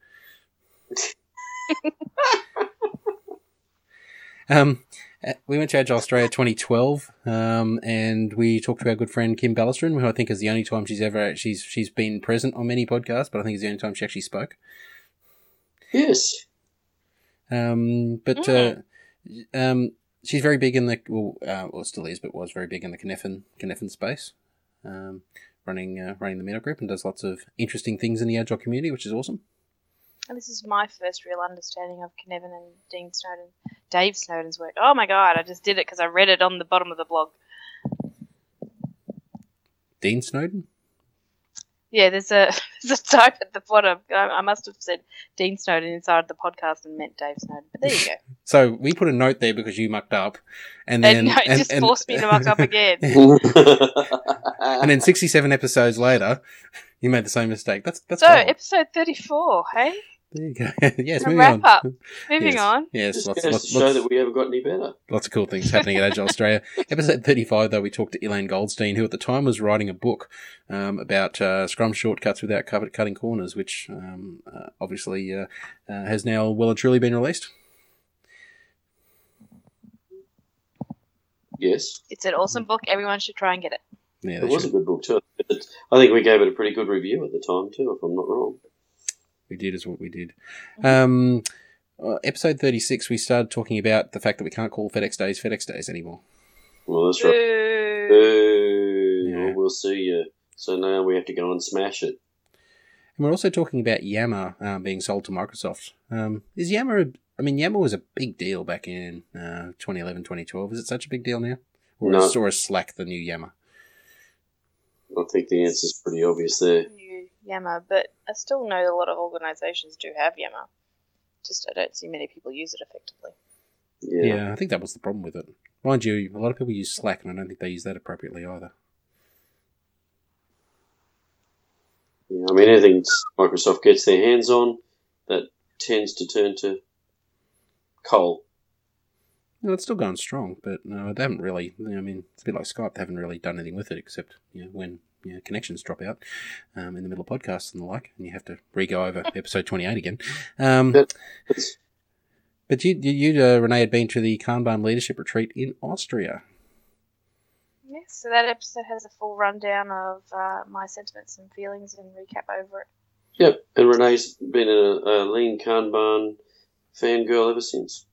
um, uh, we went to Agile Australia twenty twelve, um, and we talked to our good friend Kim Ballestrin, who I think is the only time she's ever she's she's been present on many podcasts, but I think it's the only time she actually spoke. Yes. Um, but Mm. uh, um, she's very big in the well, uh, well, still is, but was very big in the Cynefin Cynefin space. Um, running uh, running the Meetup group and does lots of interesting things in the Agile community, which is awesome. And this is my first real understanding of Cynefin and Dean Snowden, Dave Snowden's work. Oh my god, I just did it because I read it on the bottom of the blog. Dean Snowden? Yeah, there's a there's a type at the bottom. I, I must have said Dean Snowden inside the podcast and meant Dave Snowden. But there you go. So we put a note there because you mucked up, and then and no, it and, just and- forced me to muck up again. and then sixty-seven episodes later, you made the same mistake. That's that's So, cool. episode thirty-four, hey? There you go. yes, A moving wrap on. up. Moving yes. on. Yes, Just lots, goes lots, to show lots, that we haven't got any better. lots of cool things happening at Agile Australia. Episode thirty-five, though, we talked to Elaine Goldstein, who at the time was writing a book um, about uh, Scrum shortcuts without cover- cutting corners, which um, uh, obviously uh, uh, has now well and truly been released. Yes. It's an awesome book. Everyone should try and get it. Yeah, It they was should. a good book, too. It- I think we gave it a pretty good review at the time, too, if I'm not wrong. We did is what we did. Um, uh, episode thirty-six, we started talking about the fact that we can't call FedEx Days FedEx Days anymore. Well, that's right. Boo. Boo. Yeah. Well, we'll see you. So now we have to go and smash it. And we're also talking about Yammer um, being sold to Microsoft. Um, is Yammer, a, I mean, Yammer was a big deal back in uh, twenty eleven, twenty twelve. Is it such a big deal now? Or, No. is, or is Slack the new Yammer? I think the answer's pretty obvious there. New Yammer, but I still know a lot of organisations do have Yammer. Just I don't see many people use it effectively. Yeah. Yeah, I think that was the problem with it. Mind you, a lot of people use Slack, and I don't think they use that appropriately either. Yeah, I mean, anything Microsoft gets their hands on, that tends to turn to coal. No, it's still going strong, but no, they haven't really. I mean, it's a bit like Skype. They haven't really done anything with it except you know when you know, connections drop out um, in the middle of podcasts and the like, and you have to re-go over episode twenty-eight again. Um, That- It's, but you, you, you uh, Renee, had been to the Kanban Leadership Retreat in Austria. Yes, so that episode has a full rundown of uh, my sentiments and feelings and recap over it. yep, and Renee's been a, a lean Kanban fangirl ever since.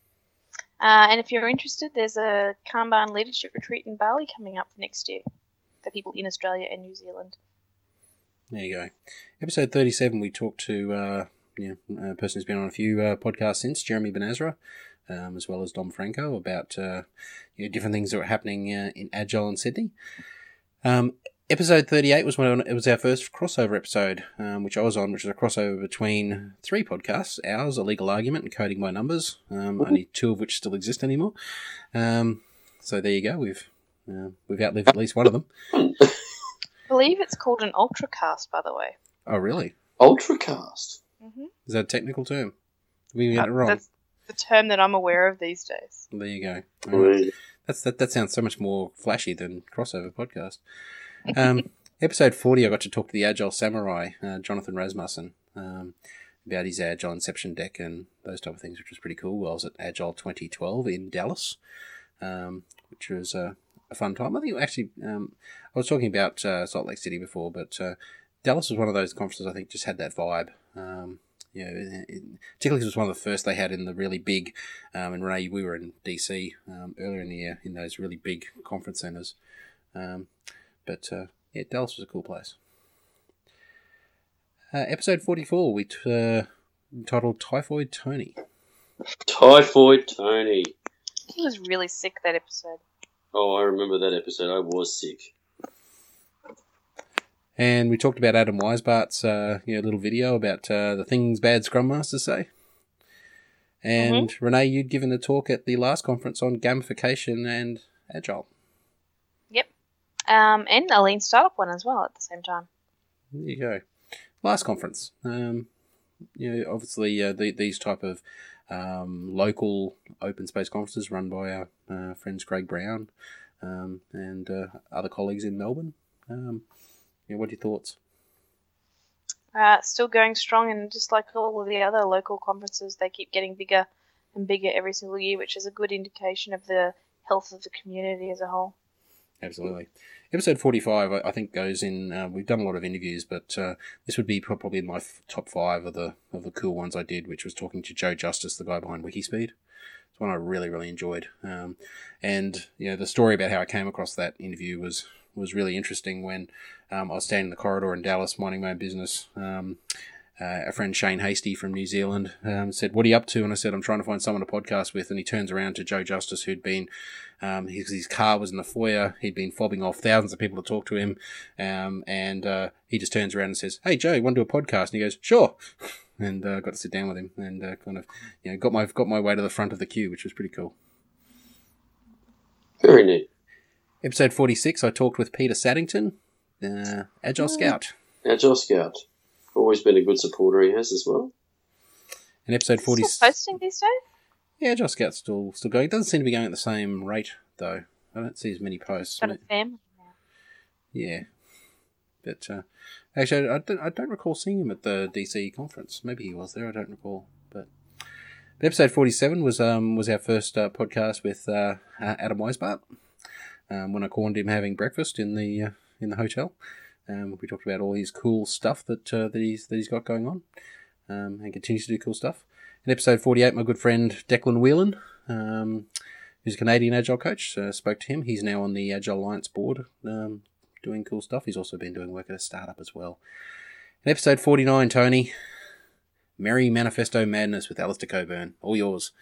Uh, and if you're interested, there's a Kanban leadership retreat in Bali coming up next year for people in Australia and New Zealand. There you go. Episode thirty-seven, we talked to uh, you know, a person who's been on a few uh, podcasts since, Jeremy Benazra, um, as well as Dom Franco, about uh, you know, different things that were happening uh, in Agile in Sydney. Um, episode thirty-eight was when it was our first crossover episode, um, which I was on, which is a crossover between three podcasts, ours, A Legal Argument, and Coding by Numbers, um, only two of which still exist anymore. Um, so there you go. We've uh, we've outlived at least one of them. I believe it's called an ultracast, by the way. Oh, really? Ultracast. Mm-hmm. Is that a technical term? We got it wrong. That's the term that I'm aware of these days. There you go. All right. Really? That's that. That sounds so much more flashy than crossover podcast. Um, episode forty, I got to talk to the Agile Samurai, uh, Jonathan Rasmussen, um, about his Agile Inception deck and those type of things, which was pretty cool. I was at Agile twenty twelve in Dallas, um, which was uh, a fun time. I think actually, um, I was talking about uh, Salt Lake City before, but uh, Dallas was one of those conferences I think just had that vibe. Um, you know, it, it, particularly because it was one of the first they had in the really big, um, and Renee, we were in D C um, earlier in the year in those really big conference centers. Um, but uh, yeah, Dallas was a cool place. Uh, episode forty-four, we t- uh, titled Typhoid Tony. Typhoid Tony. He was really sick that episode. Oh, I remember that episode. I was sick. And we talked about Adam Weisbart's uh, you know, little video about uh, the things bad Scrum Masters say. And mm-hmm. Renee, you'd given a talk at the last conference on gamification and Agile. Yep. Um, and a lean startup one as well at the same time. There you go. Last conference. Um, you know, obviously uh, the, these type of um, local open space conferences run by our uh, friends Craig Brown um, and uh, other colleagues in Melbourne. Um, Yeah, what are your thoughts? Uh, still going strong, and just like all of the other local conferences, they keep getting bigger and bigger every single year, which is a good indication of the health of the community as a whole. Absolutely. Episode forty-five, I think, goes in. Uh, we've done a lot of interviews, but uh, this would be probably my f- top five of the of the cool ones I did, which was talking to Joe Justice, the guy behind Wikispeed. It's one I really, really enjoyed. Um, and you know, the story about how I came across that interview was. was really interesting when um, I was standing in the corridor in Dallas minding my own business. Um, uh, a friend, Shane Hasty from New Zealand, um, said, "What are you up to?" And I said, "I'm trying to find someone to podcast with." And he turns around to Joe Justice, who'd been, um, his, his car was in the foyer. He'd been fobbing off thousands of people to talk to him. Um, and uh, he just turns around and says, "Hey, Joe, you want to do a podcast?" And he goes, "Sure." And uh, got to sit down with him and uh, kind of, you know, got my got my way to the front of the queue, which was pretty cool. Very neat. Episode forty-six, I talked with Peter Saddington, uh, Agile Scout. Agile Scout. Always been a good supporter he has as well. And episode forty... Still posting these days? Yeah, Agile Scout's still, still going. It doesn't seem to be going at the same rate, though. I don't see as many posts. Got a family now. Yeah. But, uh, actually, I don't, I don't recall seeing him at the D C conference. Maybe he was there, I don't recall. But, but episode forty-seven was um was our first uh, podcast with uh, Adam Weisbart. Um, when I called him having breakfast in the uh, in the hotel, um, we talked about all his cool stuff that uh, that he's that he's got going on, um, and continues to do cool stuff. In episode forty-eight, my good friend Declan Whelan, um, who's a Canadian Agile coach, uh, spoke to him. He's now on the Agile Alliance board, um, doing cool stuff. He's also been doing work at a startup as well. In episode forty-nine, Tony, Merry Manifesto Madness with Alistair Coburn, all yours.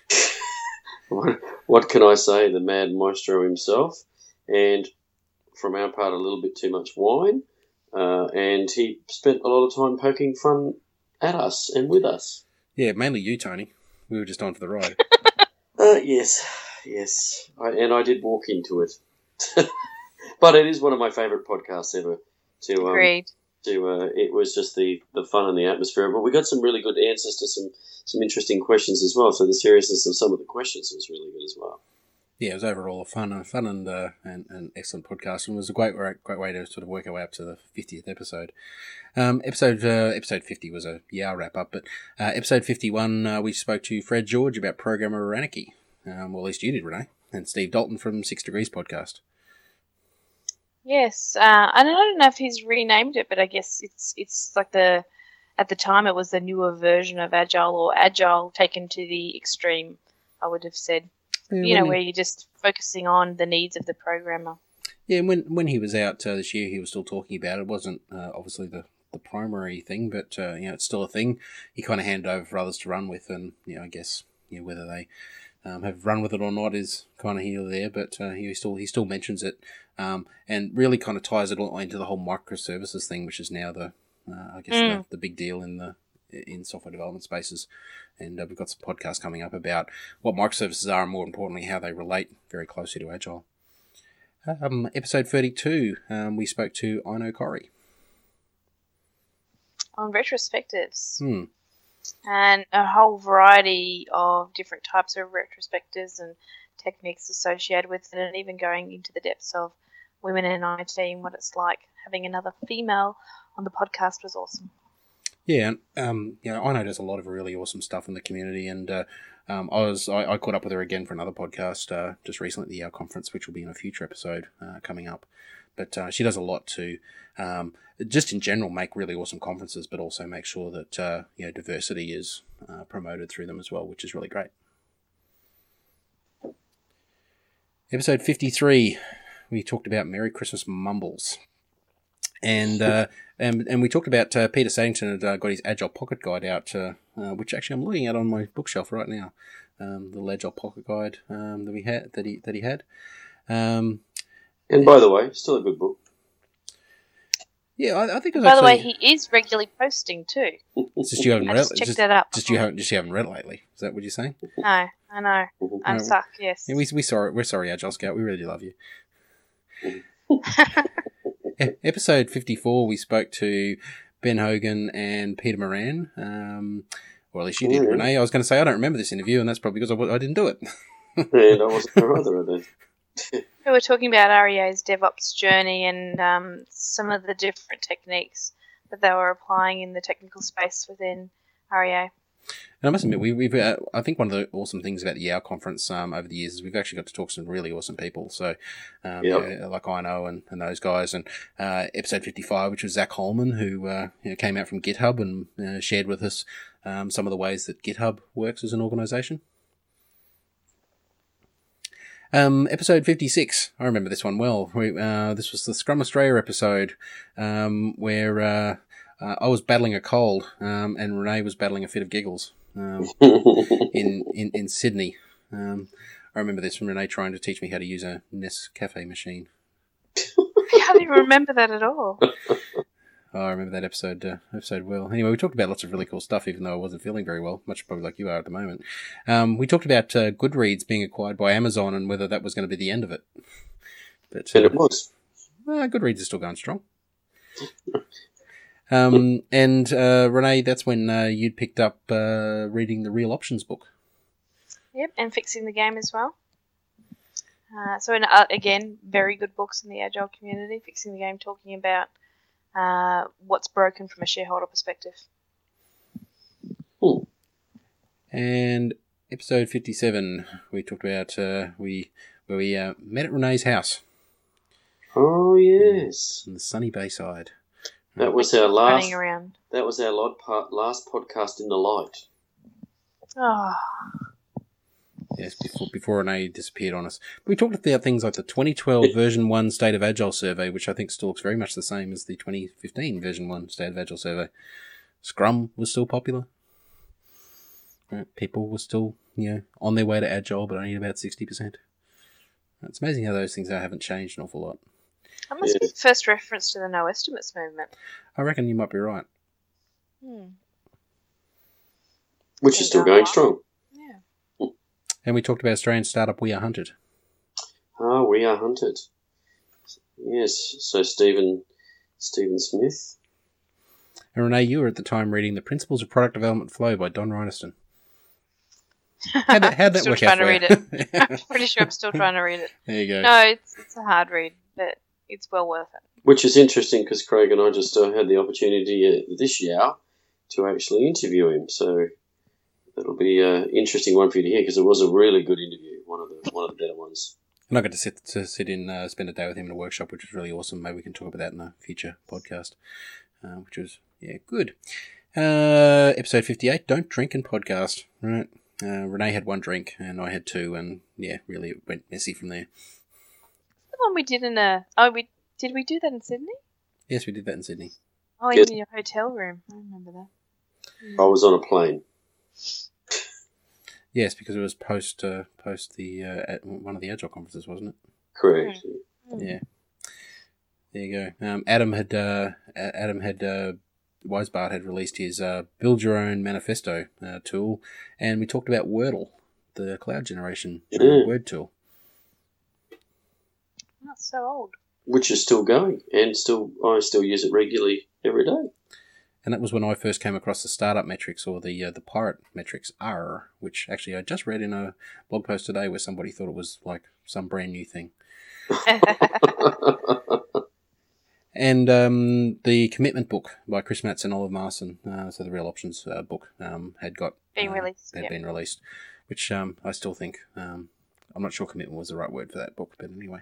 What can I say? The mad maestro himself, and from our part, a little bit too much wine, uh, and he spent a lot of time poking fun at us and with us. Yeah, mainly you, Tony. We were just on for the ride. uh, yes, yes, I, and I did walk into it, but it is one of my favourite podcasts ever. To um, Agreed. To uh, it was just the, the fun and the atmosphere, but we got some really good answers to some. Some interesting questions as well. So the seriousness of some of the questions was really good as well. Yeah, it was overall a fun, uh, fun and, uh, and and excellent podcast, and it was a great great way to sort of work our way up to the fiftieth episode. Um, episode uh, episode fifty was a yeah wrap up, but uh, episode fifty-one uh, we spoke to Fred George about Programmer Anarchy. Um, well, at least you did, Renee, and Steve Dalton from Six Degrees podcast. Yes, uh, I don't know if he's renamed it, but I guess it's it's like the. At the time, it was the newer version of Agile, or Agile taken to the extreme, I would have said. Yeah, you know, he, where you're just focusing on the needs of the programmer. Yeah, and when when he was out uh, this year, he was still talking about it. It wasn't uh, obviously the, the primary thing, but uh, you know, it's still a thing. He kind of handed over for others to run with, and you know, I guess you know, whether they um, have run with it or not is kind of here or there. But uh, he still he still mentions it, um, and really kind of ties it all into the whole microservices thing, which is now the Uh, I guess mm. the, the big deal in the in software development spaces, and uh, we've got some podcasts coming up about what microservices are, and more importantly, how they relate very closely to Agile. Um, episode thirty-two, um, we spoke to Ino Corey on retrospectives, hmm. and a whole variety of different types of retrospectives and techniques associated with it, and even going into the depths of women in I T and what it's like having another female on the podcast was awesome. Yeah, um, you know, I know there's a lot of really awesome stuff in the community, and uh, um, I was I, I caught up with her again for another podcast uh, just recently at the Yale conference, which will be in a future episode uh, coming up. But uh, she does a lot to um, just in general make really awesome conferences, but also make sure that uh, you know, diversity is uh, promoted through them as well, which is really great. Episode fifty-three, we talked about Merry Christmas Mumbles. And uh, and and we talked about uh, Peter Saddington had uh, got his Agile Pocket Guide out, uh, uh, which actually I'm looking at on my bookshelf right now. Um, the Agile Pocket Guide um, that we had that he that he had. Um, and by the way, still a good book. Yeah, I, I think it was By actually, the way, he is regularly posting too. it's just you haven't I read just it. checked Just, that up. just you haven't just you haven't read it lately. Is that what you're saying? No, I know. I'm No, stuck. Yes. Yeah, we we sorry we're sorry, Agile Scout. We really love you. E- Episode fifty-four, we spoke to Ben Hogan and Peter Moran. Um, or at least you did, Mm. Renee. I was going to say I don't remember this interview, and that's probably because I, w- I didn't do it. And I wasn't there either, I think. We were talking about R E A's DevOps journey and um, some of the different techniques that they were applying in the technical space within R E A. And I must admit, we, we've uh, I think one of the awesome things about the Y A O conference um, over the years is we've actually got to talk to some really awesome people. So, um, Yep. you know, like I know and, and those guys. And uh, episode fifty-five, which was Zach Holman, who uh, you know, came out from GitHub and uh, shared with us um, some of the ways that GitHub works as an organization. Um, episode fifty-six, I remember this one well. We, uh, this was the Scrum Australia episode um, where uh, uh, I was battling a cold um, and Renee was battling a fit of giggles um, in, in, in Sydney. Um, I remember this from Renee trying to teach me how to use a Nescafe machine. I can't even remember that at all. Oh, I remember that episode uh, episode well. Anyway, we talked about lots of really cool stuff, even though I wasn't feeling very well, much probably like you are at the moment. Um, we talked about uh, Goodreads being acquired by Amazon and whether that was going to be the end of it. But, uh, And it was. well, Goodreads is still going strong. Um, and uh, Renee, that's when uh, you'd picked up uh, reading the Real Options book. Yep, and fixing the game as well. Uh, so, in, uh, again, very good books in the Agile community. Fixing the game, talking about uh, what's broken from a shareholder perspective. Hmm. And episode fifty-seven, we talked about uh, we where we uh, met at Renee's house Oh, yes. in the sunny Bayside. That was our last. Running around. That was our lod part, last podcast in the light. Oh, Yes, before before Renee disappeared on us. We talked about things like the twenty twelve version one State of Agile survey, which I think still looks very much the same as the twenty fifteen version one State of Agile survey. Scrum was still popular. Right, people were still, you know, on their way to Agile, but only about sixty percent. It's amazing how those things are, haven't changed an awful lot. that must be the first reference to the no estimates movement. I reckon you might be right. Hmm. Which is still going strong. Yeah. And we talked about Australian startup We Are Hunted. Ah, We Are Hunted. Yes, so Stephen, Stephen Smith. And Renee, you were at the time reading The Principles of Product Development Flow by Don Reinerson. How'd that, how'd that still work trying out to for read you? it. I'm pretty sure I'm still trying to read it. There you go. No, it's it's a hard read, but it's well worth it. Which is interesting because Craig and I just uh, had the opportunity uh, this year to actually interview him. So that'll be an interesting one for you to hear because it was a really good interview, one of the one of the better ones. And I got to sit to sit in, uh, spend a day with him in a workshop, which was really awesome. Maybe we can talk about that in a future podcast, uh, which was, yeah, good. Uh, episode fifty-eight, Don't Drink and Podcast. Right. Uh, Renee had one drink and I had two, and yeah, really it went messy from there. The one we did in a oh we did we do that in Sydney? Yes, we did that in Sydney. Oh, Yes. in your hotel room. I remember that. I was on a plane. Yes, because it was post uh, post the uh, at one of the Agile conferences, wasn't it? Correct. Mm. Yeah. There you go. Um, Adam had uh, A- Adam had uh, Weisbart had released his uh, Build Your Own Manifesto uh, tool, and we talked about Wordle, the cloud generation uh, Mm. word tool. Not so old. Which is still going, and still I still use it regularly every day. And that was when I first came across the startup metrics, or the uh, the pirate metrics R, which actually I just read in a blog post today where somebody thought it was like some brand new thing. And um, the commitment book by Chris Matz and Oliver Marson, uh, so the Real Options uh, book, um, had got Been uh, released, Had yep. been released, which um, I still think um, I'm not sure commitment was the right word for that book, but anyway.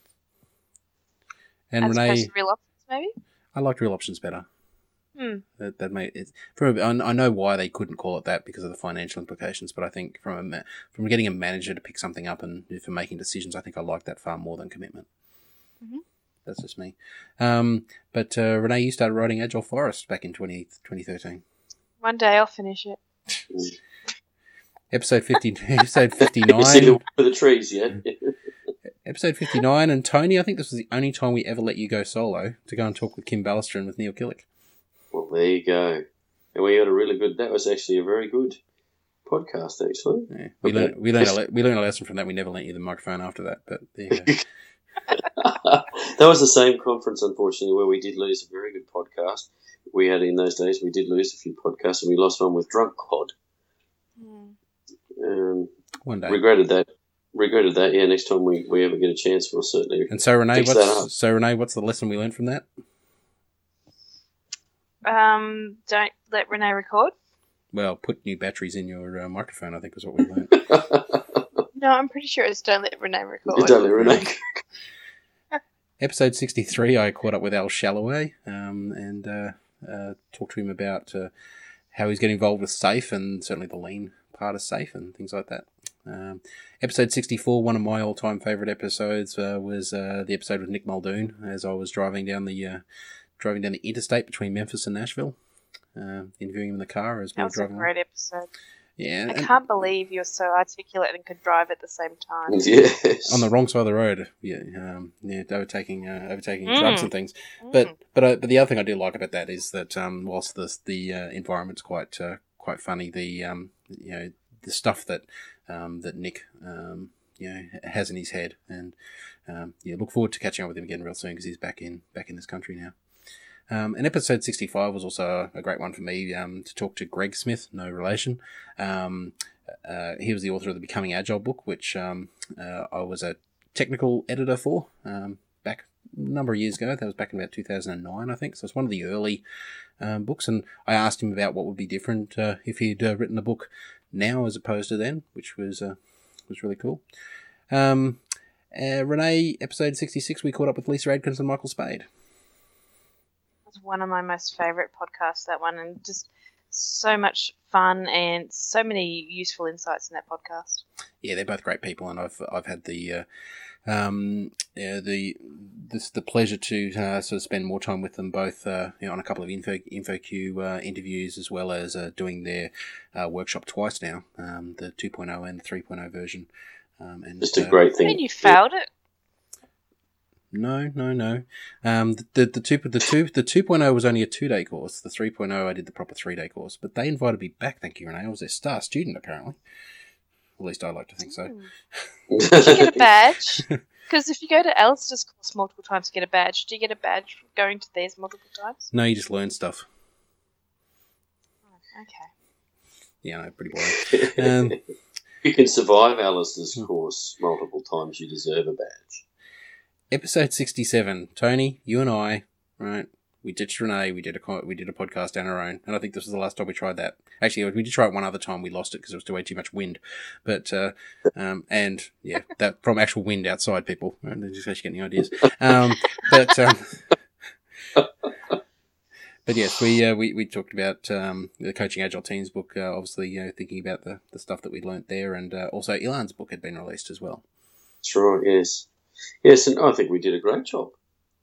And As Renee, opposed to real options, maybe? I liked Real Options better. Hmm. That, that made it. From a, I know why they couldn't call it that because of the financial implications, but I think from a ma- from getting a manager to pick something up and for making decisions, I think I like that far more than commitment. Mhm. that's just me. Um, but uh, Renee, you started writing Agile Forest back in twenty, twenty thirteen. One day I'll finish it. Episode fifty, episode You see fifty-nine. the for the trees yet? Episode fifty-nine, and Tony, I think this was the only time we ever let you go solo to go and talk with Kim Ballister and with Neil Killick. Well, there you go. And we had a really good. That was actually a very good podcast, actually. Yeah, we Okay. learned we learned a le- we learned a lesson from that. We never lent you the microphone after that, but there you go. That was the same conference, unfortunately, where we did lose a very good podcast. We had in those days, we did lose a few podcasts, and we lost one with Drunk Pod. Mm. Um, One day. regretted that. Regretted that. Yeah, next time we, we ever get a chance, we'll certainly. And so Renee, fix that up. what's so Renee, what's the lesson we learned from that? Um, don't let Renee record. Well, put new batteries in your uh, microphone, I think was what we learned. No, I'm pretty sure it's don't let Renee record. You don't let Renee. Episode sixty-three, I caught up with Al Shalloway um, and uh, uh, talked to him about uh, how he's getting involved with SAFe and certainly the lean part of SAFe and things like that. Um, episode sixty-four, one of my all-time favourite episodes, uh, was uh, the episode with Nick Muldoon as I was driving down the uh, driving down the interstate between Memphis and Nashville, uh, interviewing him in the car as we That were was a driving. great episode. Yeah, I and can't believe you're so articulate and could drive at the same time. Yes. on the wrong side of the road. Yeah, um, yeah, overtaking uh, overtaking Mm. trucks and things. Mm. But but uh, but the other thing I do like about that is that um, whilst the the uh, environment's quite uh, quite funny, the um, you know the stuff that um, that Nick um, you know has in his head, and um, yeah, look forward to catching up with him again real soon because he's back in back in this country now. Um, and episode sixty-five was also a great one for me um, to talk to Greg Smith, no relation. Um, uh, he was the author of the Becoming Agile book, which um, uh, I was a technical editor for um, back a number of years ago. That was back in about two thousand nine, I think. So it's one of the early um, books. And I asked him about what would be different uh, if he'd uh, written the book now as opposed to then, which was uh, was really cool. Um, uh, Renee, episode sixty-six, we caught up with Lisa Adkins and Michael Spade. It was one of my most favourite podcasts, that one, and just so much fun and so many useful insights in that podcast. Yeah, they're both great people, and I've I've had the uh, um, yeah, the this the pleasure to uh, sort of spend more time with them both uh, you know, on a couple of info InfoQ uh, interviews, as well as uh, doing their uh, workshop twice now, um, the two point oh and the three point oh version. Um, and Just a uh, great I thing. mean, you failed it. No, no, no. Um, the the the two the two the two point oh was only a two day course. The three point oh I did the proper three day course, but they invited me back. Thank you, Renee. I was their star student apparently. At least I like to think so. Did you get a badge? Because if you go to Alistair's course multiple times to get a badge, do you get a badge for going to theirs multiple times? No, you just learn stuff. Okay. Yeah, no, pretty boring. Um, You can survive Alistair's course multiple times, you deserve a badge. Episode sixty-seven. Tony, you and I, right? We ditched Renee. We did a co- we did a podcast on our own, and I think this was the last time we tried that. Actually, we did try it one other time. We lost it because it was too way too much wind. But uh, um, and yeah, that from actual wind outside, people. Right? Just in case you get any ideas. Um, but um, but yes, we uh, we we talked about um, the Coaching Agile Teams book. Uh, obviously, you know, thinking about the the stuff that we learnt there, and uh, also Ilan's book had been released as well. That's right, yes. Yes, and I think we did a great job.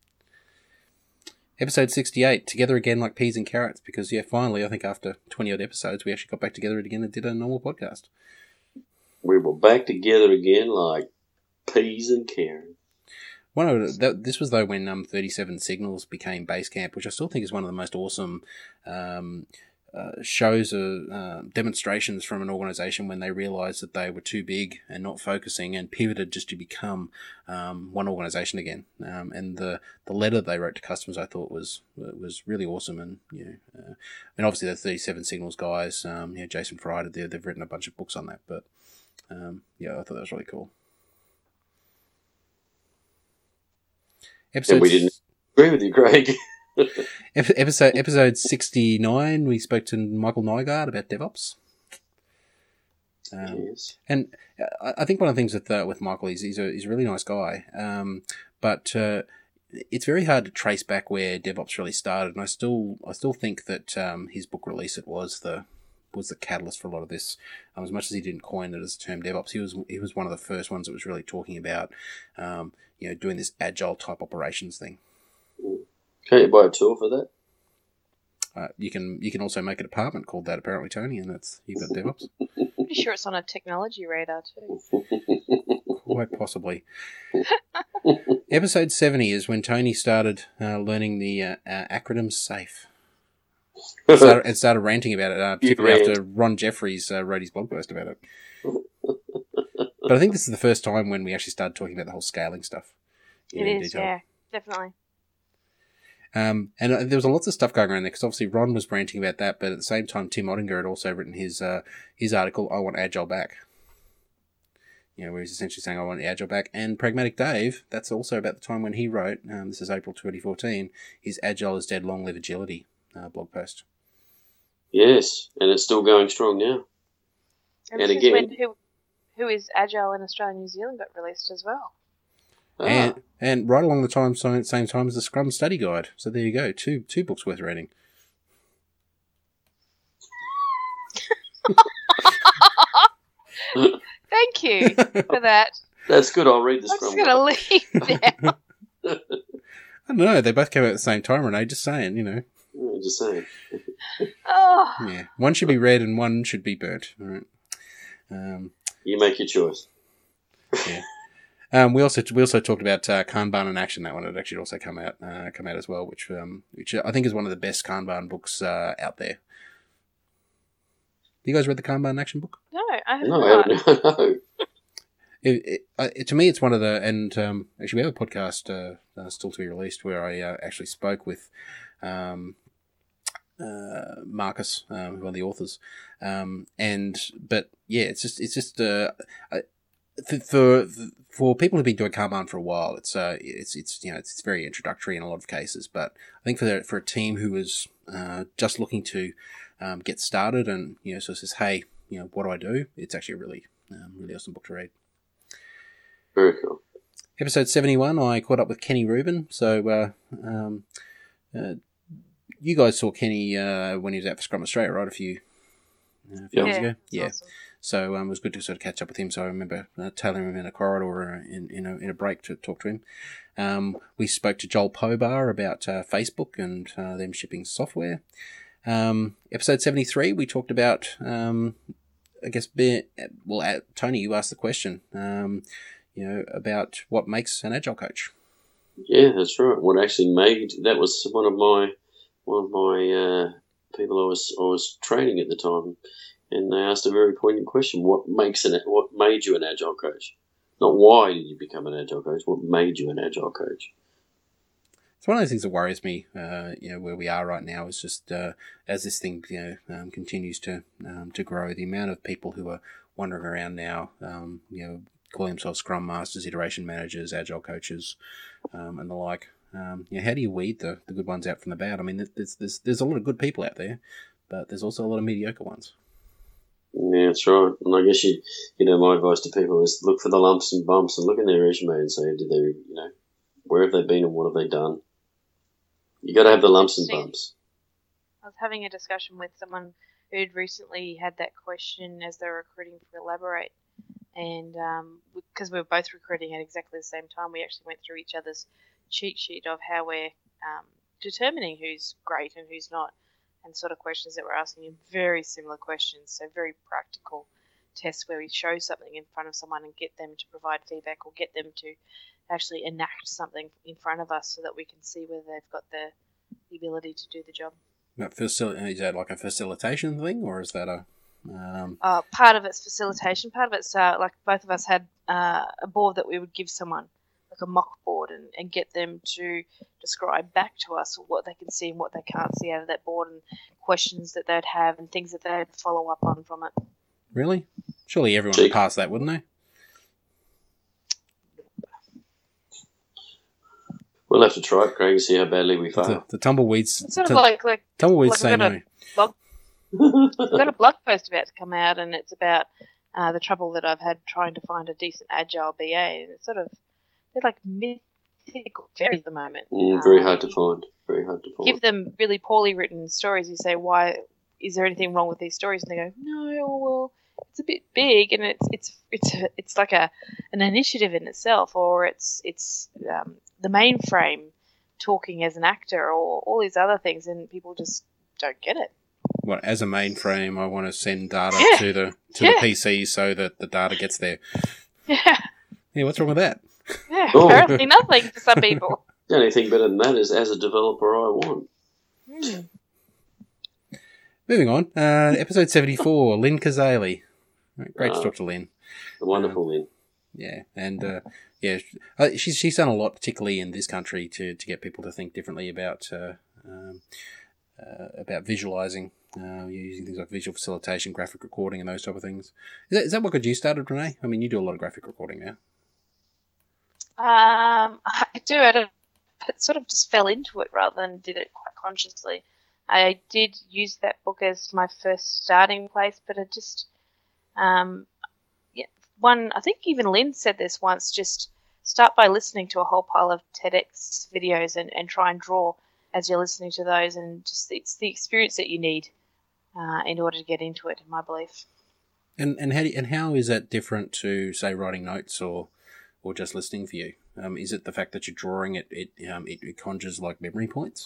Episode sixty-eight, together again like peas and carrots, because, yeah, finally, I think after twenty-odd episodes, we actually got back together again and did a normal podcast. We were back together again like peas and carrots. One of that, this was, though, when um, thirty-seven Signals became Basecamp, which I still think is one of the most awesome um, uh, shows, or uh, demonstrations from an organisation when they realised that they were too big and not focusing and pivoted just to become um, one organisation again. Um, and the, the letter they wrote to customers I thought was was really awesome. And, you know, uh, and obviously the thirty-seven Signals guys, um, you know, Jason Fried, they've, they've written a bunch of books on that. But, um, yeah, I thought that was really cool. Episode And we didn't agree with you, Craig. Episode episode sixty-nine, we spoke to Michael Nygaard about DevOps. Um, yes. And I I think one of the things with uh, with Michael is he's a he's a really nice guy, um, but uh, it's very hard to trace back where DevOps really started. And I still I still think that um, his book release it was the was the catalyst for a lot of this. Um, as much as he didn't coin it as the term DevOps, he was he was one of the first ones that was really talking about, um, you know, doing this agile type operations thing. Can't you buy a tool for that? Uh, you can you can also make a department called that apparently, Tony, and that's you've got DevOps. Pretty sure it's on a technology radar too. Quite possibly. Episode seventy is when Tony started uh, learning the uh, uh, acronym SAFE. It started, it started ranting about it, uh, particularly after Ron Jeffries uh, wrote his blog post about it. But I think this is the first time when we actually started talking about the whole scaling stuff. It know, is, yeah, definitely. Um, and uh, there was a lots of stuff going around there because obviously Ron was ranting about that, but at the same time Tim Ottinger had also written his uh, his article, I Want Agile Back. You know, where he's essentially saying, I want Agile back. And Pragmatic Dave, that's also about the time when he wrote, um, this is April twenty fourteen, his Agile is Dead, Long Live Agility uh, blog post. Yes, and it's still going strong now. And, and this again, is when who, who is Agile in Australia and New Zealand got released as well. Ah. And and right along the time, same time as the Scrum Study Guide. So there you go, two two books worth reading. Thank you for that. That's good. I'll read the I'm Scrum just going to leave now. I don't know. They both came out at the same time, Renee. Just saying, you know. I'm just saying. Oh. Yeah, one should be read and one should be burnt. All right. Um, you make your choice. Yeah. Um, we also we also talked about uh, Kanban in Action. That one had actually also come out uh, come out as well, which um, which I think is one of the best Kanban books uh, out there. You guys read the Kanban in Action book? No, I haven't. No, I haven't. No. It, it, uh, it, to me, it's one of the and um, actually we have a podcast uh, uh, still to be released where I uh, actually spoke with um, uh, Marcus, um, one of the authors, um, and but yeah, it's just it's just uh, for for people who've been doing Kanban for a while, it's uh it's it's you know it's, it's very introductory in a lot of cases, but I think for the, for a team who is uh, just looking to um, get started and you know sort of says, hey, you know, what do I do? It's actually a really um, really awesome book to read. Very cool. Episode seventy-one, I caught up with Kenny Rubin. So, uh, um, uh, you guys saw Kenny uh, when he was out for Scrum Australia, right? A few, uh, a few Yeah. years ago. Yeah. Awesome. So um, it was good to sort of catch up with him. So I remember uh, tailing him in a corridor uh, in in a, in a break to talk to him. Um, we spoke to Joel Pobar about uh, Facebook and uh, them shipping software. Um, episode seventy-three, we talked about, um, I guess, being, well, uh, Tony, you asked the question. Um, you know, about what makes an agile coach. Yeah, that's right. What actually made that was one of my one of my uh, people I was I was training at the time, and they asked a very poignant question: What makes an what made you an agile coach? Not why did you become an agile coach? What made you an agile coach? It's one of those things that worries me. Uh, you know, where we are right now is just uh, as this thing you know um, continues to um, to grow, the amount of people who are wandering around now, um, you know. calling themselves Scrum Masters, Iteration Managers, Agile Coaches, um, and the like. Um, you know, how do you weed the, the good ones out from the bad? I mean, there's, there's there's a lot of good people out there, but there's also a lot of mediocre ones. Yeah, that's right. And I guess you you know my advice to people is look for the lumps and bumps and look in their resume and say, did they you know where have they been and what have they done? You got to have the lumps and bumps. I was having a discussion with someone who'd recently had that question as they're recruiting for Elaborate. And um, because we were both recruiting at exactly the same time, we actually went through each other's cheat sheet of how we're um, determining who's great and who's not, and sort of questions that we're asking in very similar questions. So very practical tests where we show something in front of someone and get them to provide feedback or get them to actually enact something in front of us so that we can see whether they've got the, the ability to do the job. Now, facil- is that like a facilitation thing, or is that a... Um... Uh, part of it's facilitation, part of it's uh, like both of us had uh, a board that we would give someone, like a mock board, and, and get them to describe back to us what they can see and what they can't see out of that board, and questions that they'd have and things that they'd follow up on from it. Really? Surely everyone would pass that, wouldn't they? We'll have to try it, Craig, and see how badly we fail. The, the tumbleweeds... It's sort t- of like... like tumbleweeds like say no. Blog, I've got a blog post about to come out, and it's about uh, the trouble that I've had trying to find a decent agile B A. And it's sort of, they're like mythical fairies at the moment. Mm, very um, hard to find. Very hard to find. Give them really poorly written stories. You say, why is there anything wrong with these stories? And they go, no, well, it's a bit big, and it's it's it's a, it's like a an initiative in itself, or it's it's um, the mainframe talking as an actor, or all these other things, and people just don't get it. What, as a mainframe, I want to send data Yeah. to the to Yeah. the P C so that the data gets there. Yeah, Yeah, what's wrong with that? yeah. Oh. Apparently nothing for some people. The only thing better than that is, as a developer, I want. Hmm. Moving on, uh, episode seventy-four, Lynn Kazali. Right, great to Ah. talk to Lynn. The wonderful Lynn. Yeah, and uh, yeah, uh, she's she's done a lot, particularly in this country, to, to get people to think differently about uh, um, uh, about visualizing, uh, using things like visual facilitation, graphic recording, and those type of things. Is that, is that what got you started, Renee? I mean, you do a lot of graphic recording now. Um, I do. I don't, it sort of just fell into it rather than did it quite consciously. I did use that book as my first starting place, but it just, um, yeah, one, I think even Lynn said this once, just start by listening to a whole pile of TEDx videos and, and try and draw as you're listening to those, and just it's the experience that you need uh, in order to get into it, in my belief. And and how do you, and how is that different to, say, writing notes or or just listening for you? Um, is it the fact that you're drawing it? It um, it, it conjures like memory points.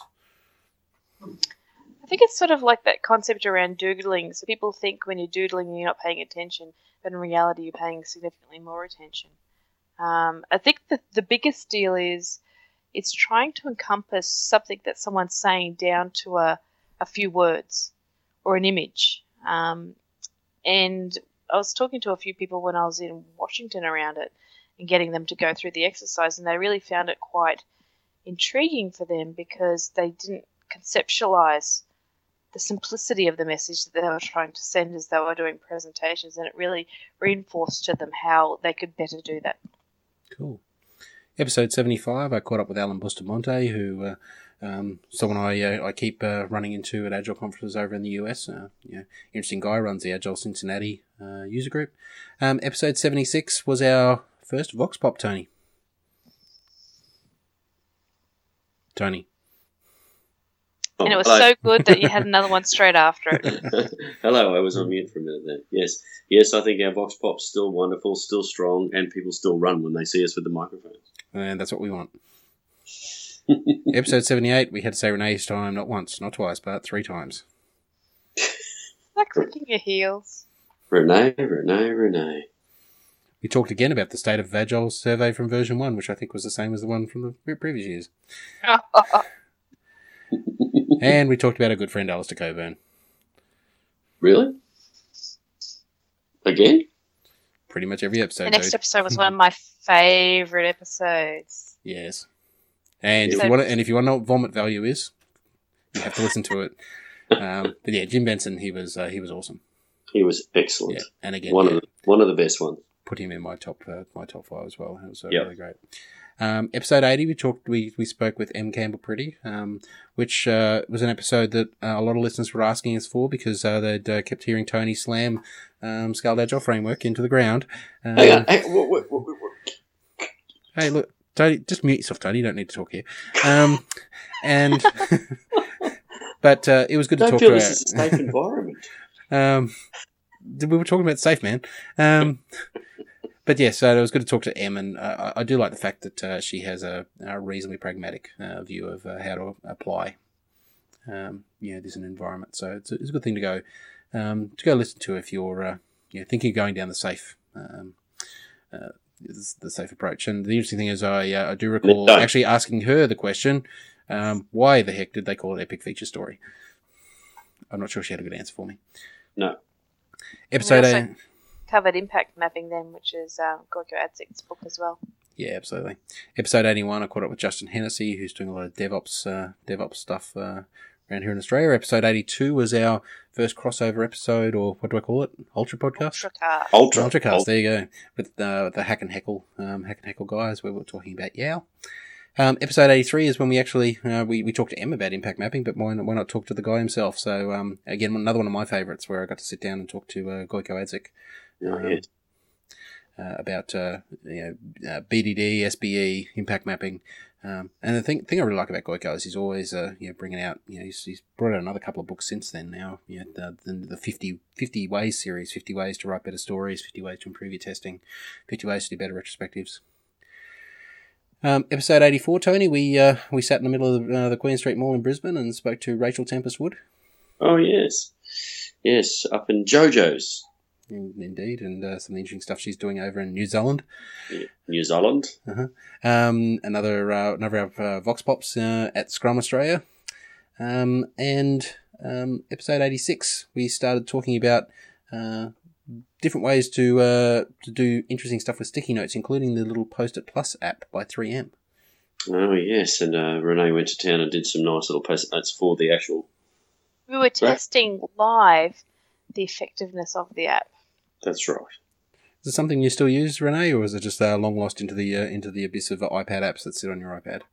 I think it's sort of like that concept around doodling. So people think when you're doodling you're not paying attention, but in reality you're paying significantly more attention. Um, I think that the biggest deal is it's trying to encompass something that someone's saying down to a, a few words or an image. Um, and I was talking to a few people when I was in Washington around it and getting them to go through the exercise, and they really found it quite intriguing for them because they didn't conceptualize the simplicity of the message that they were trying to send as they were doing presentations, and it really reinforced to them how they could better do that. Cool. Episode seventy-five, I caught up with Alan Bustamante, who uh, um, someone I uh, I keep uh, running into at Agile conferences over in the U S. Uh, yeah, interesting guy, runs the Agile Cincinnati uh, user group. Um, episode seventy-six was our first Vox Pop, Tony. Tony. Oh, And it was hello. so good that you had another one straight after it. Hello, I was on mute for a minute there. Yes, yes, I think our Vox Pop's still wonderful, still strong, and people still run when they see us with the microphones. And that's what we want. Episode seventy-eight, we had to say Renee's time not once, not twice, but three times. Like clicking your heels. Renee, Renee, Renee. We talked again about the State of Agile survey from version one, which I think was the same as the one from the previous years. And we talked about our good friend Alistair Coburn. Really? Again? Pretty much every episode. The next dude. episode was one of my favourite episodes. Yes. And if So- you want to, and if you want to know what vomit value is, you have to listen to it. Um, but yeah, Jim Benson, he was uh, he was awesome. He was excellent. Yeah, and again, One yeah, of the one of the best ones. put him in my top uh, my top five as well. It was uh, Yep. really great. Um, episode eighty, we talked we we spoke with M Campbell Pretty, um, which uh, was an episode that uh, a lot of listeners were asking us for because uh, they'd uh, kept hearing Tony slam um, Scaled Agile Framework into the ground. Um, Hang on. Hey, wait, wait, wait, wait. Hey, look, Tony, just mute yourself, Tony. You don't need to talk here. Um, and but uh, it was good to Don't talk feel to. this Our, is a safe environment. um, we were talking about Safe Man. Um, but yes, so it was good to talk to Em, and uh, I I do like the fact that uh, she has a, a reasonably pragmatic uh, view of uh, how to apply, um, you know, this in an environment. So it's a, it's a good thing to go um, to go listen to if you're uh, you know, thinking of going down the safe. Um, uh, is the safe approach. And the interesting thing is I uh, I do recall No. actually asking her the question, um, why the heck did they call it Epic Feature Story? I'm not sure she had a good answer for me. No. Episode We also- eight. Covered impact mapping then, which is um, Gorko Adzik's book as well. Yeah, absolutely. Episode eighty-one, I caught up with Justin Hennessy, who's doing a lot of DevOps uh, DevOps stuff uh, around here in Australia. Episode eighty-two was our first crossover episode, or what do I call it? Ultra podcast? Ultracar. Ultra. Ultracast, there you go. With uh, the Hack and Heckle, um, Hack and Heckle guys, where we were talking about Yao. Um, episode eighty-three is when we actually, uh, we, we talked to Em about impact mapping, but why not, why not talk to the guy himself? So, um, again, another one of my favourites where I got to sit down and talk to uh, Goiko Adzik. Oh, um, yes. uh, about uh, you know uh, B D D, S B E, impact mapping, Um, and the thing thing I really like about Goiko is he's always uh, you know, bringing out, you know, he's, he's brought out another couple of books since then now. You know, the, the, the fifty, fifty Ways series, fifty Ways to Write Better Stories, fifty Ways to Improve Your Testing, fifty Ways to Do Better Retrospectives. Um, episode eighty-four, Tony, we uh, we sat in the middle of uh, the Queen Street Mall in Brisbane and spoke to Rachel Tempest Wood. Oh, yes. Yes, up in JoJo's. Indeed, and uh, some of the interesting stuff she's doing over in New Zealand. Yeah, New Zealand. Uh-huh. Um, another uh, another of uh, Vox Pops uh, at Scrum Australia. Um, and um, episode eighty-six, we started talking about uh, different ways to uh, to do interesting stuff with sticky notes, including the little Post-it Plus app by three M. Oh, yes, and uh, Renee went to town and did some nice little Post-it notes for the actual... We were testing live the effectiveness of the app. That's right. Is it something you still use, Renee, or is it just uh, long lost into the uh, into the abyss of uh, iPad apps that sit on your iPad?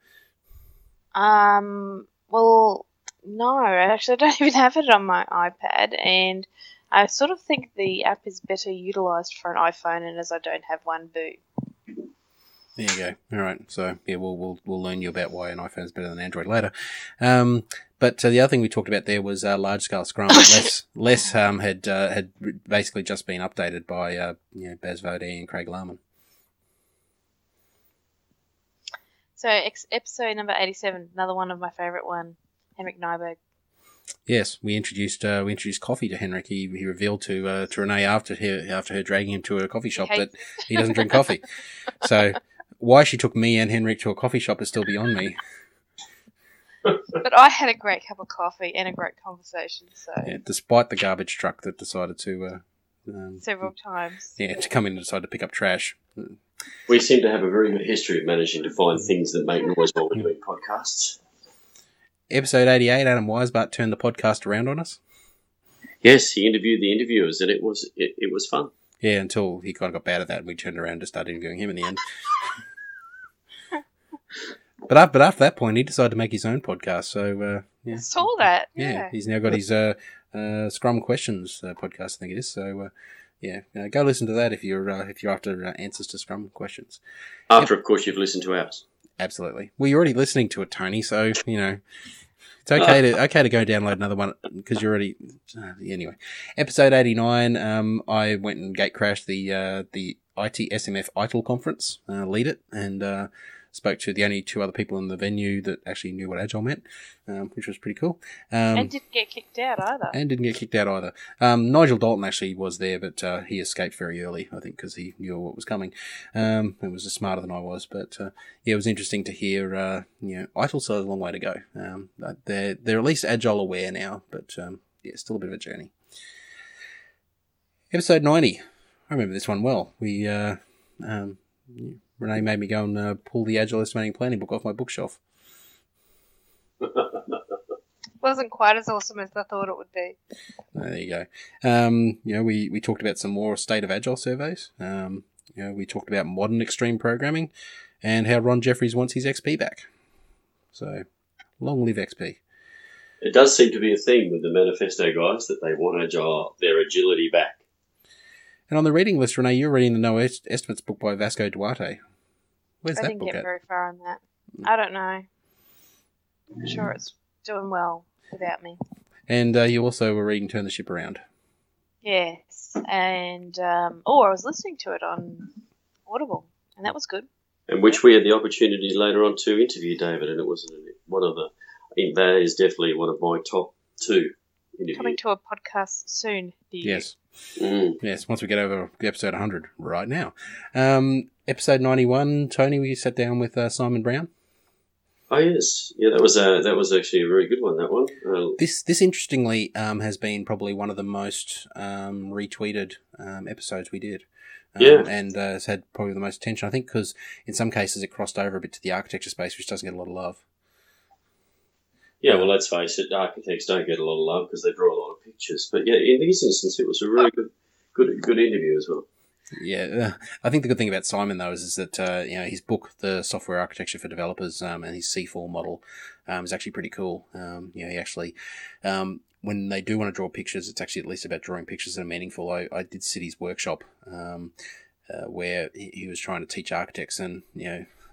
Um. Well, no, actually, I don't even have it on my iPad, and I sort of think the app is better utilised for an iPhone, and as I don't have one, boo. There you go. All right. So yeah, we'll we'll we'll learn you about why an iPhone is better than Android later. Um, but uh, the other thing we talked about there was uh, large scale Scrum. Les Les um had uh, had basically just been updated by uh, you know, Baz Vodey and Craig Larman. So ex- episode number eighty-seven, another one of my favourite one, Henrik Nyberg. Yes, we introduced uh, we introduced coffee to Henrik. He he revealed to uh, to Renee after her after her dragging him to a coffee shop He that he doesn't drink coffee. So why she took me and Henrik to a coffee shop is still beyond me. But I had a great cup of coffee and a great conversation, so Yeah, despite the garbage truck that decided to uh, um, several times. yeah to come in and decide to pick up trash. We seem to have a very good history of managing to find things that make noise while we're doing podcasts. Episode eighty-eight, Adam Weisbart turned the podcast around on us. Yes, he interviewed the interviewers, and it was it, it was fun. Yeah, until he kind of got bad at that, and we turned around to start interviewing him in the end. But after, but after that point, he decided to make his own podcast. So uh, yeah, I saw that. yeah, Yeah. he's now got his uh, uh, Scrum Questions uh, podcast, I think it is. So uh, yeah, uh, go listen to that if you're uh, if you're after uh, answers to Scrum questions. After, yep. Of course, you've listened to ours. Absolutely. Well, you're already listening to it, Tony. So you know. It's okay to okay to go download another one because you're already uh, anyway. Episode eighty-nine. Um, I went and gate crashed the uh, the I T S M F I T I L conference, uh, lead it, and uh, spoke to the only two other people in the venue that actually knew what Agile meant, um, which was pretty cool. Um, And didn't get kicked out either. and didn't get kicked out either. Um, Nigel Dalton actually was there, but uh, he escaped very early, I think, because he knew what was coming. Um, it was smarter than I was, but uh, yeah, it was interesting to hear. Uh, you know, I T I L still has a long way to go. Um, they're they're at least Agile aware now, but um, yeah, still a bit of a journey. Episode ninety. I remember this one well. We uh, um, Renee made me go and uh, pull the Agile Estimating Planning book off my bookshelf. Wasn't quite as awesome as I thought it would be. There you go. Um, you know, we, we talked about some more state of Agile surveys. Um, you know, we talked about modern extreme programming and how Ron Jeffries wants his X P back. So, long live X P. It does seem to be a theme with the manifesto guys that they want agile, their agility back. And on the reading list, Renee, you're reading the No Est- Estimates book by Vasco Duarte. Where's I that didn't book get at? very far on that. I don't know. I'm sure it's doing well without me. And uh, you also were reading Turn the Ship Around. Yes, and um, oh, I was listening to it on Audible, and that was good. And which we had the opportunity later on to interview David, and it was one of the. I think that is definitely one of my top two interviews. Coming to a podcast soon. Do you? Yes. Mm. Yes, once we get over episode one hundred right now. Um, episode ninety-one, Tony, we sat down with uh, Simon Brown. Oh yes, yeah, that was a that was actually a very good one. That one. Uh, This, this interestingly, um, has been probably one of the most um, retweeted um, episodes we did. Um, Yeah. And uh, has had probably the most attention, I think, because in some cases it crossed over a bit to the architecture space, which doesn't get a lot of love. yeah, well, let's face it, architects don't get a lot of love because they draw a lot of pictures. But yeah, in this instance, it was a really good, good, good interview as well. Yeah, uh, I think the good thing about Simon though is, is that uh, you know, his book, The Software Architecture for Developers, um, and his C four model um, is actually pretty cool. Um, you know, he actually, um, when they do want to draw pictures, it's actually at least about drawing pictures that are meaningful. I, I did City's workshop um, uh, where he, he was trying to teach architects, and you know,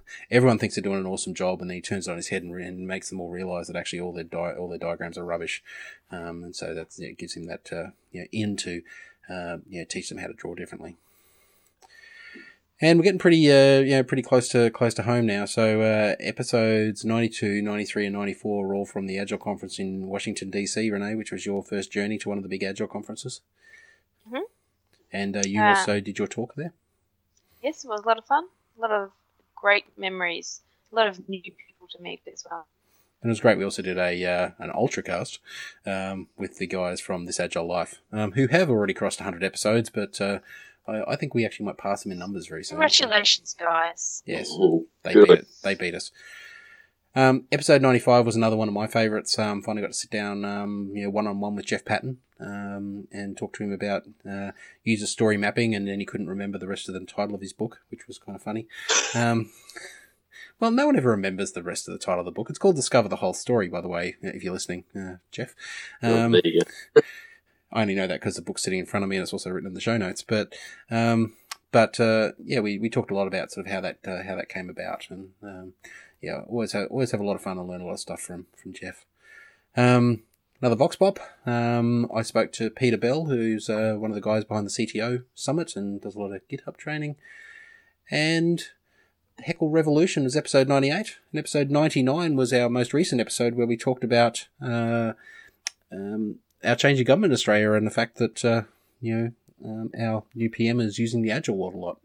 everyone thinks they're doing an awesome job, and then he turns it on his head and, and makes them all realise that actually all their di- all their diagrams are rubbish, um, and so that yeah, gives him that uh, you know, in to uh, you know, teach them how to draw differently. And we're getting pretty, uh, you know, pretty close to close to home now. So uh, episodes ninety-two, ninety-three, and ninety-four are all from the Agile conference in Washington D C, Renee, which was your first journey to one of the big Agile conferences. Mm-hmm. And uh, you uh, also did your talk there. Yes, it was a lot of fun. A lot of great memories. A lot of new people to meet as well. And it was great. We also did a uh, an ultracast um, with the guys from This Agile Life, um, who have already crossed one hundred episodes, but. Uh, I, I think we actually might pass them in numbers very soon. Congratulations, guys. Yes, Ooh, they good. beat it. They beat us. Um, episode ninety-five was another one of my favourites. Um, finally got to sit down, um, you know, one-on-one with Jeff Patton um, and talk to him about uh, user story mapping, and then he couldn't remember the rest of the title of his book, which was kind of funny. Um, well, no one ever remembers the rest of the title of the book. It's called Discover the Whole Story, by the way, if you're listening, uh, Jeff. Oh, Um, there you go. I only know that because the book's sitting in front of me and it's also written in the show notes. But, um, but uh, yeah, we, we talked a lot about sort of how that uh, how that came about, and um, yeah, always have, always have a lot of fun and learn a lot of stuff from from Jeff. Um, another Vox Pop. Um, I spoke to Peter Bell, who's uh, one of the guys behind the C T O Summit and does a lot of GitHub training. And Heckle Revolution was episode ninety-eight, and episode ninety-nine was our most recent episode where we talked about uh, um. our change of government in Australia and the fact that, uh, you know, um, our new P M is using the Agile world a lot.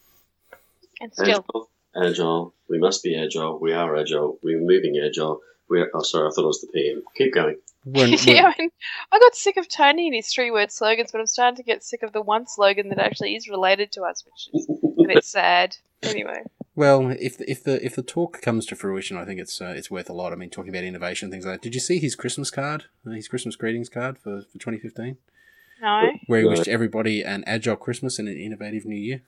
And still. Agile, agile. We must be agile. We are agile. We're moving agile. We're, oh, sorry, I thought it was the P M. Keep going. When, when, yeah, I, mean, I got sick of Tony and his three-word slogans, but I'm starting to get sick of the one slogan that actually is related to us, which is a bit sad. Anyway. well, if if the if the talk comes to fruition, I think it's uh, it's worth a lot. I mean, talking about innovation and things like that. Did you see his Christmas card, uh, his Christmas greetings card for, for twenty fifteen? No. Where he No. wished everybody an agile Christmas and an innovative New Year.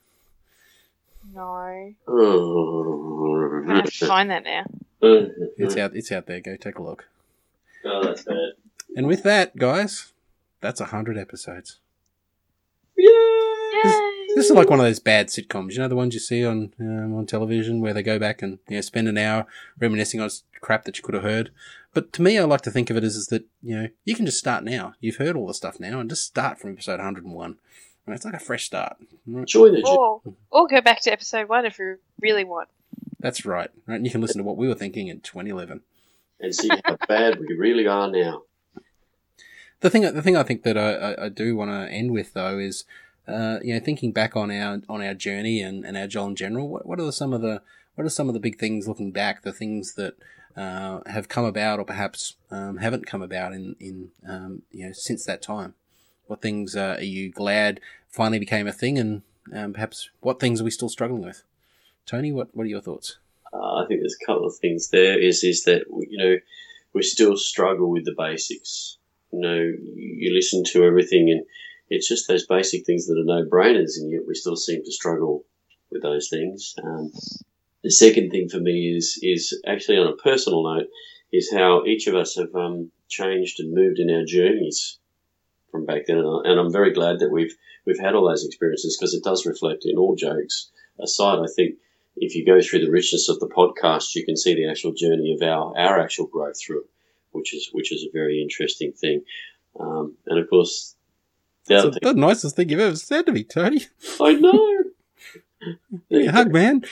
No. Oh, I'm going to have to find that now. It's out. It's out there. Go take a look. Oh, that's bad. And with that, guys, that's a hundred episodes. Yay! Yay! This is like one of those bad sitcoms, you know, the ones you see on um, on television where they go back and, you know, spend an hour reminiscing on crap that you could have heard. But to me, I like to think of it as is that, you know, you can just start now. You've heard all the stuff now, and just start from episode one hundred and one. Right? It's like a fresh start. Right? Join the journey Or, or go back to episode one if you really want. That's right. Right, and you can listen to what we were thinking in twenty eleven. and see how bad we really are now. The thing, the thing I think that I, I, I do want to end with though is, uh, you know, thinking back on our on our journey and, and Agile in general. What what are the, some of the what are some of the big things looking back? The things that uh, have come about, or perhaps um, haven't come about in in um, you know, since that time. What things uh, are you glad finally became a thing, and um, perhaps what things are we still struggling with? Tony, what what are your thoughts? Uh, I think there's a couple of things there. Is is that, you know, we still struggle with the basics. You know, you listen to everything and it's just those basic things that are no-brainers, and yet we still seem to struggle with those things. Um, the second thing for me is is actually on a personal note, is how each of us have um, changed and moved in our journeys from back then. And I'm very glad that we've we've had all those experiences, because it does reflect, in all jokes aside, I think if you go through the richness of the podcast, you can see the actual journey of our, our actual growth through it, which is which is a very interesting thing. Um, and of course, the other It's thing, the nicest thing you've ever said to me, Tony. I know. Give me a hug, man.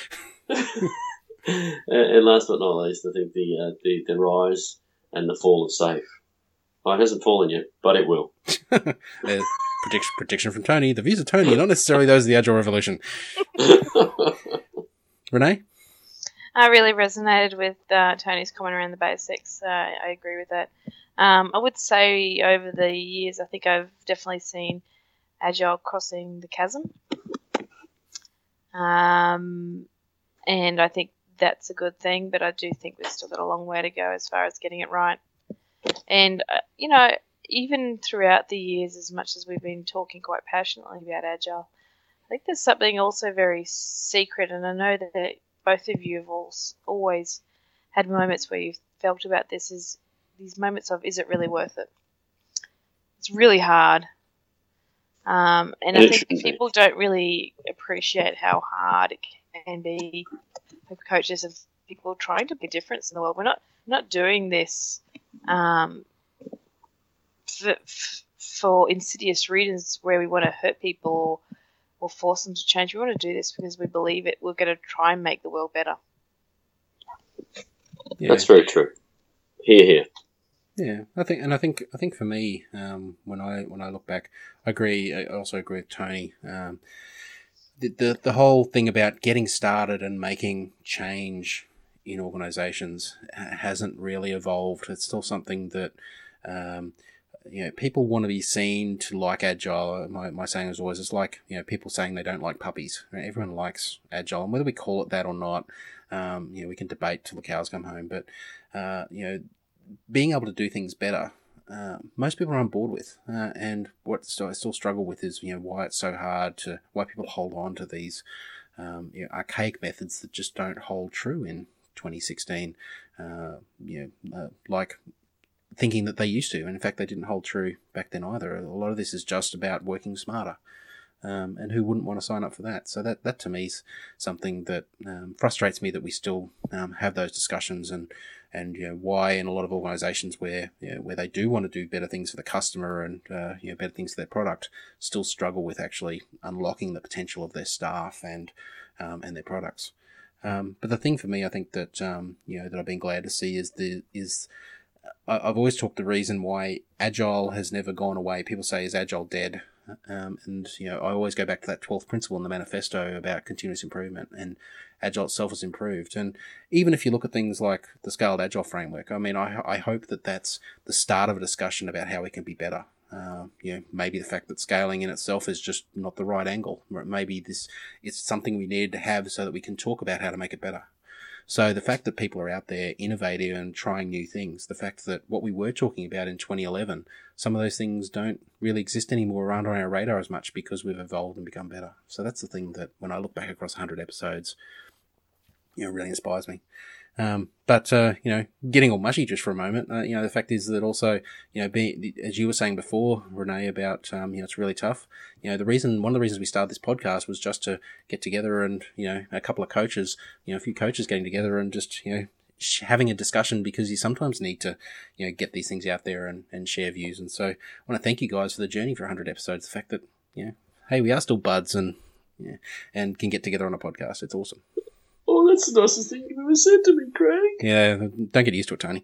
and, and last but not least, I think the, uh, the the rise and the fall of SAFe. Oh, it hasn't fallen yet, but it will. Uh, prediction, prediction from Tony. The views of Tony are not necessarily those of the Agile Revolution. Renee? I really resonated with uh, Tony's comment around the basics. Uh, I agree with that. Um, I would say over the years, I think I've definitely seen Agile crossing the chasm. Um, and I think that's a good thing, but I do think we've still got a long way to go as far as getting it right. And, uh, you know, even throughout the years, as much as we've been talking quite passionately about Agile, I think there's something also very secret, and I know that both of you have all, always had moments where you've felt about this, is these moments of, is it really worth it? It's really hard. Um, and I It think shouldn't be. people don't really appreciate how hard it can be coaches of people trying to make a difference in the world. We're not not doing this um, for, for insidious reasons where we want to hurt people or, or force them to change. We want to do this because we believe it. We're going to try and make the world better. Yeah. That's very true. Hear, hear. Yeah, I think, and I think, I think for me, um, when I when I look back, I agree. I also agree with Tony. Um, the, the the whole thing about getting started and making change in organisations hasn't really evolved. It's still something that, um, you know, people want to be seen to like Agile. My my saying is always, it's like, you know, people saying they don't like puppies. Right? Everyone likes Agile, and whether we call it that or not, um, you know, we can debate till the cows come home. But uh, you know, being able to do things better, uh, most people are on board with. Uh, and what still, I still struggle with is, you know, why it's so hard to, why people hold on to these um, you know, archaic methods that just don't hold true in twenty sixteen. Uh, you know, uh, like thinking that they used to. And in fact, they didn't hold true back then either. A lot of this is just about working smarter. Um, and who wouldn't want to sign up for that? So that, that to me is something that um, frustrates me, that we still um, have those discussions, and and you know, why in a lot of organisations where, you know, where they do want to do better things for the customer and uh, you know, better things for their product, still struggle with actually unlocking the potential of their staff and um, and their products. Um, but the thing for me, I think that um, you know, that I've been glad to see is the is I've always talked the reason why Agile has never gone away. People say, is Agile dead? Um, and, you know, I always go back to that twelfth principle in the manifesto about continuous improvement, and Agile itself has improved. And even if you look at things like the Scaled Agile framework, I mean, I, I hope that that's the start of a discussion about how we can be better. Uh, you know, maybe the fact that scaling in itself is just not the right angle. Maybe this it's something we need to have so that we can talk about how to make it better. So the fact that people are out there innovative and trying new things, the fact that what we were talking about in twenty eleven, some of those things don't really exist anymore, around on our radar as much because we've evolved and become better. So that's the thing that when I look back across one hundred episodes, you know, really inspires me. Um, but, uh, you know, getting all mushy just for a moment, uh, you know, the fact is that also, you know, being, as you were saying before, Renee, about, um, you know, it's really tough. You know, the reason, one of the reasons we started this podcast was just to get together and, you know, a couple of coaches, you know, a few coaches getting together and just, you know, sh- having a discussion, because you sometimes need to, you know, get these things out there and, and share views. And so I want to thank you guys for the journey for one hundred episodes. The fact that, you know, hey, we are still buds and, yeah, and can get together on a podcast. It's awesome. Oh, that's the nicest thing you've ever said to me, Craig. Yeah, don't get used to it, Tony.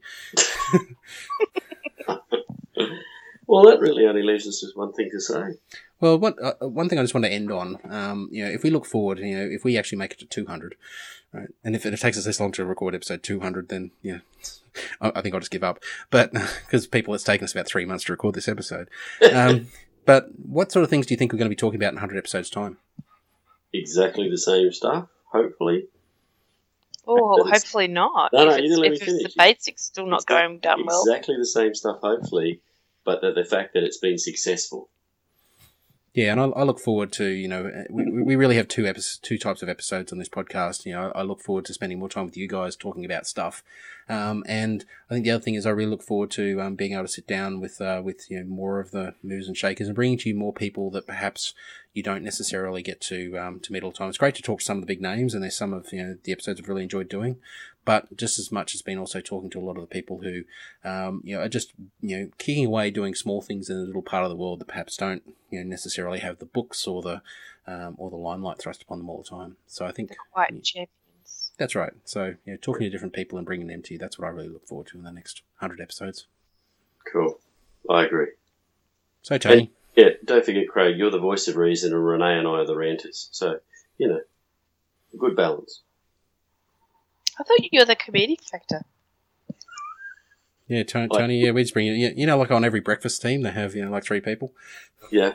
Well, that really only leaves us just one thing to say. Well, one, uh, one thing I just want to end on, um, you know, if we look forward, you know, if we actually make it to two hundred, right, and if it takes us this long to record episode two hundred, then, yeah, I, I think I'll just give up. But, because people, it's taken us about three months to record this episode. Um, but what sort of things do you think we're going to be talking about in one hundred episodes' time? Exactly the same stuff, hopefully. Oh, hopefully not. No, no, if you didn't let me if finish. the basics still not It's going down well. Exactly the same stuff, hopefully, but the, the fact that it's been successful. Yeah, and I, I look forward to, you know, we, we really have two episodes, two types of episodes on this podcast. You know, I look forward to spending more time with you guys talking about stuff. Um, and I think the other thing is I really look forward to um, being able to sit down with, uh, with you know, more of the movers and shakers and bringing to you more people that perhaps you don't necessarily get to um, to meet all the time. It's great to talk to some of the big names, and there's some of, you know, the episodes I've really enjoyed doing. But just as much has been also talking to a lot of the people who, um, you know, are just, you know, kicking away doing small things in a little part of the world that perhaps don't, you know, necessarily have the books or the um, or the limelight thrust upon them all the time. So I think the quiet champions. That's right. So, you know, talking to different people and bringing them to you, that's what I really look forward to in the next one hundred episodes. Cool. I agree. So, Tony. And, yeah, don't forget, Craig, you're the voice of reason, and Renee and I are the ranters. So, you know, good balance. I thought you were the comedic factor. Yeah, Tony, Tony yeah, we just bring you, you know, like on every breakfast team, they have, you know, like three people. Yeah.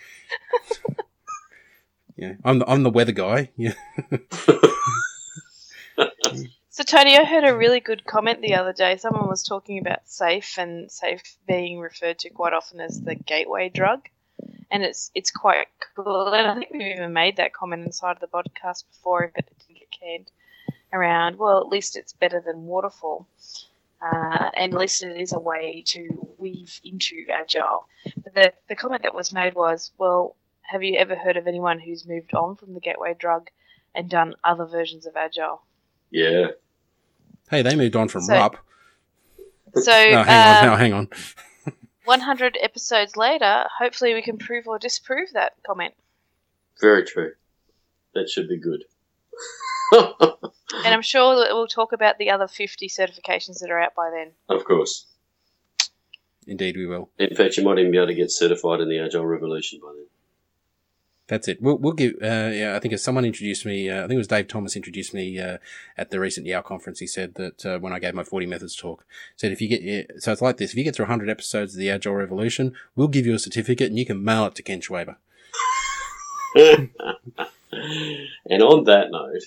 Yeah, I'm the, I'm the weather guy. Yeah. So, Tony, I heard a really good comment the other day. Someone was talking about SAFe, and SAFe being referred to quite often as the gateway drug. And it's it's quite cool. And I think we've even made that comment inside of the podcast before, but it didn't get canned, around, well, at least it's better than Waterfall. Uh, and at least it is a way to weave into Agile. But the, the comment that was made was, well, have you ever heard of anyone who's moved on from the gateway drug and done other versions of Agile? Yeah. Hey, they moved on from So- Rupp. So, No, hang on, um, no, hang on. one hundred episodes later, hopefully we can prove or disprove that comment. Very true. That should be good. And I'm sure that we'll talk about the other fifty certifications that are out by then. Of course. Indeed, we will. In fact, you might even be able to get certified in the Agile Revolution by then. That's it. We'll, we'll give, uh, yeah, I think as someone introduced me, uh, I think it was Dave Thomas introduced me, uh, at the recent Yao conference. He said that, uh, when I gave my forty methods talk, said if you get, yeah, so it's like this, if you get through one hundred episodes of the Agile Revolution, we'll give you a certificate and you can mail it to Ken Schwaber. And on that note,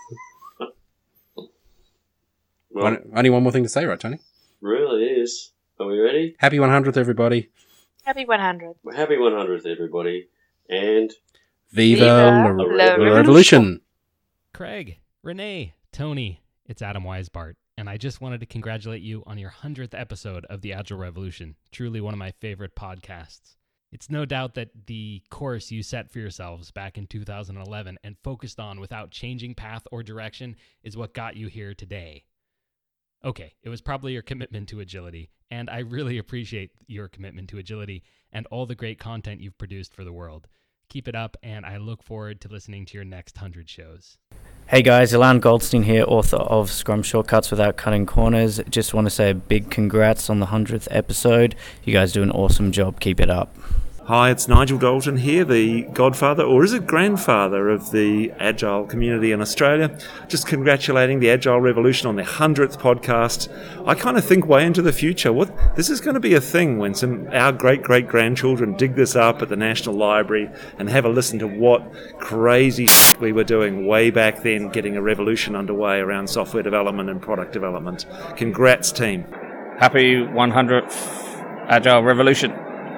well, One, only one more thing to say, right, Tony? really is. Are we ready? Happy one hundredth, everybody. Happy one hundred. Well, happy one hundredth, everybody. And Viva, Viva la, la revolution. revolution. Craig, Renee, Tony, it's Adam Weisbart, and I just wanted to congratulate you on your one hundredth episode of the Agile Revolution. Truly one of my favorite podcasts. It's no doubt that the course you set for yourselves back in two thousand eleven and focused on without changing path or direction is what got you here today. Okay, it was probably your commitment to agility, and I really appreciate your commitment to agility and all the great content you've produced for the world. Keep it up, and I look forward to listening to your next one hundred shows. Hey guys, Ilan Goldstein here, author of Scrum Shortcuts Without Cutting Corners. Just want to say a big congrats on the one hundredth episode. You guys do an awesome job. Keep it up. Hi, it's Nigel Dalton here, the godfather, or is it grandfather of the Agile community in Australia. Just congratulating the Agile Revolution on their one hundredth podcast. I kind of think way into the future. What this is going to be a thing when some our great-great-grandchildren dig this up at the National Library and have a listen to what crazy shit we were doing way back then, getting a revolution underway around software development and product development. Congrats, team. Happy one hundredth Agile Revolution.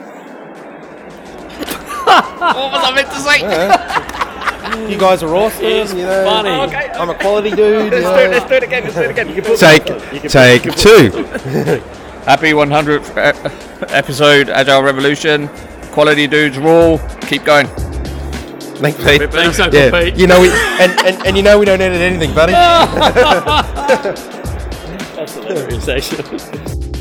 What was I meant to say? Yeah. You guys are awesome. It's you know, funny. Okay. I'm a quality dude. Let's you do it, know. let's do it again, let's do it again. You can put Take, you can take put- two. Happy one hundredth episode Agile Revolution. Quality dudes rule. Keep going. Thanks, Pete. Thanks, Uncle Yeah, Pete. you know we and, and, and you know we don't edit anything, buddy. That's hilarious, actually.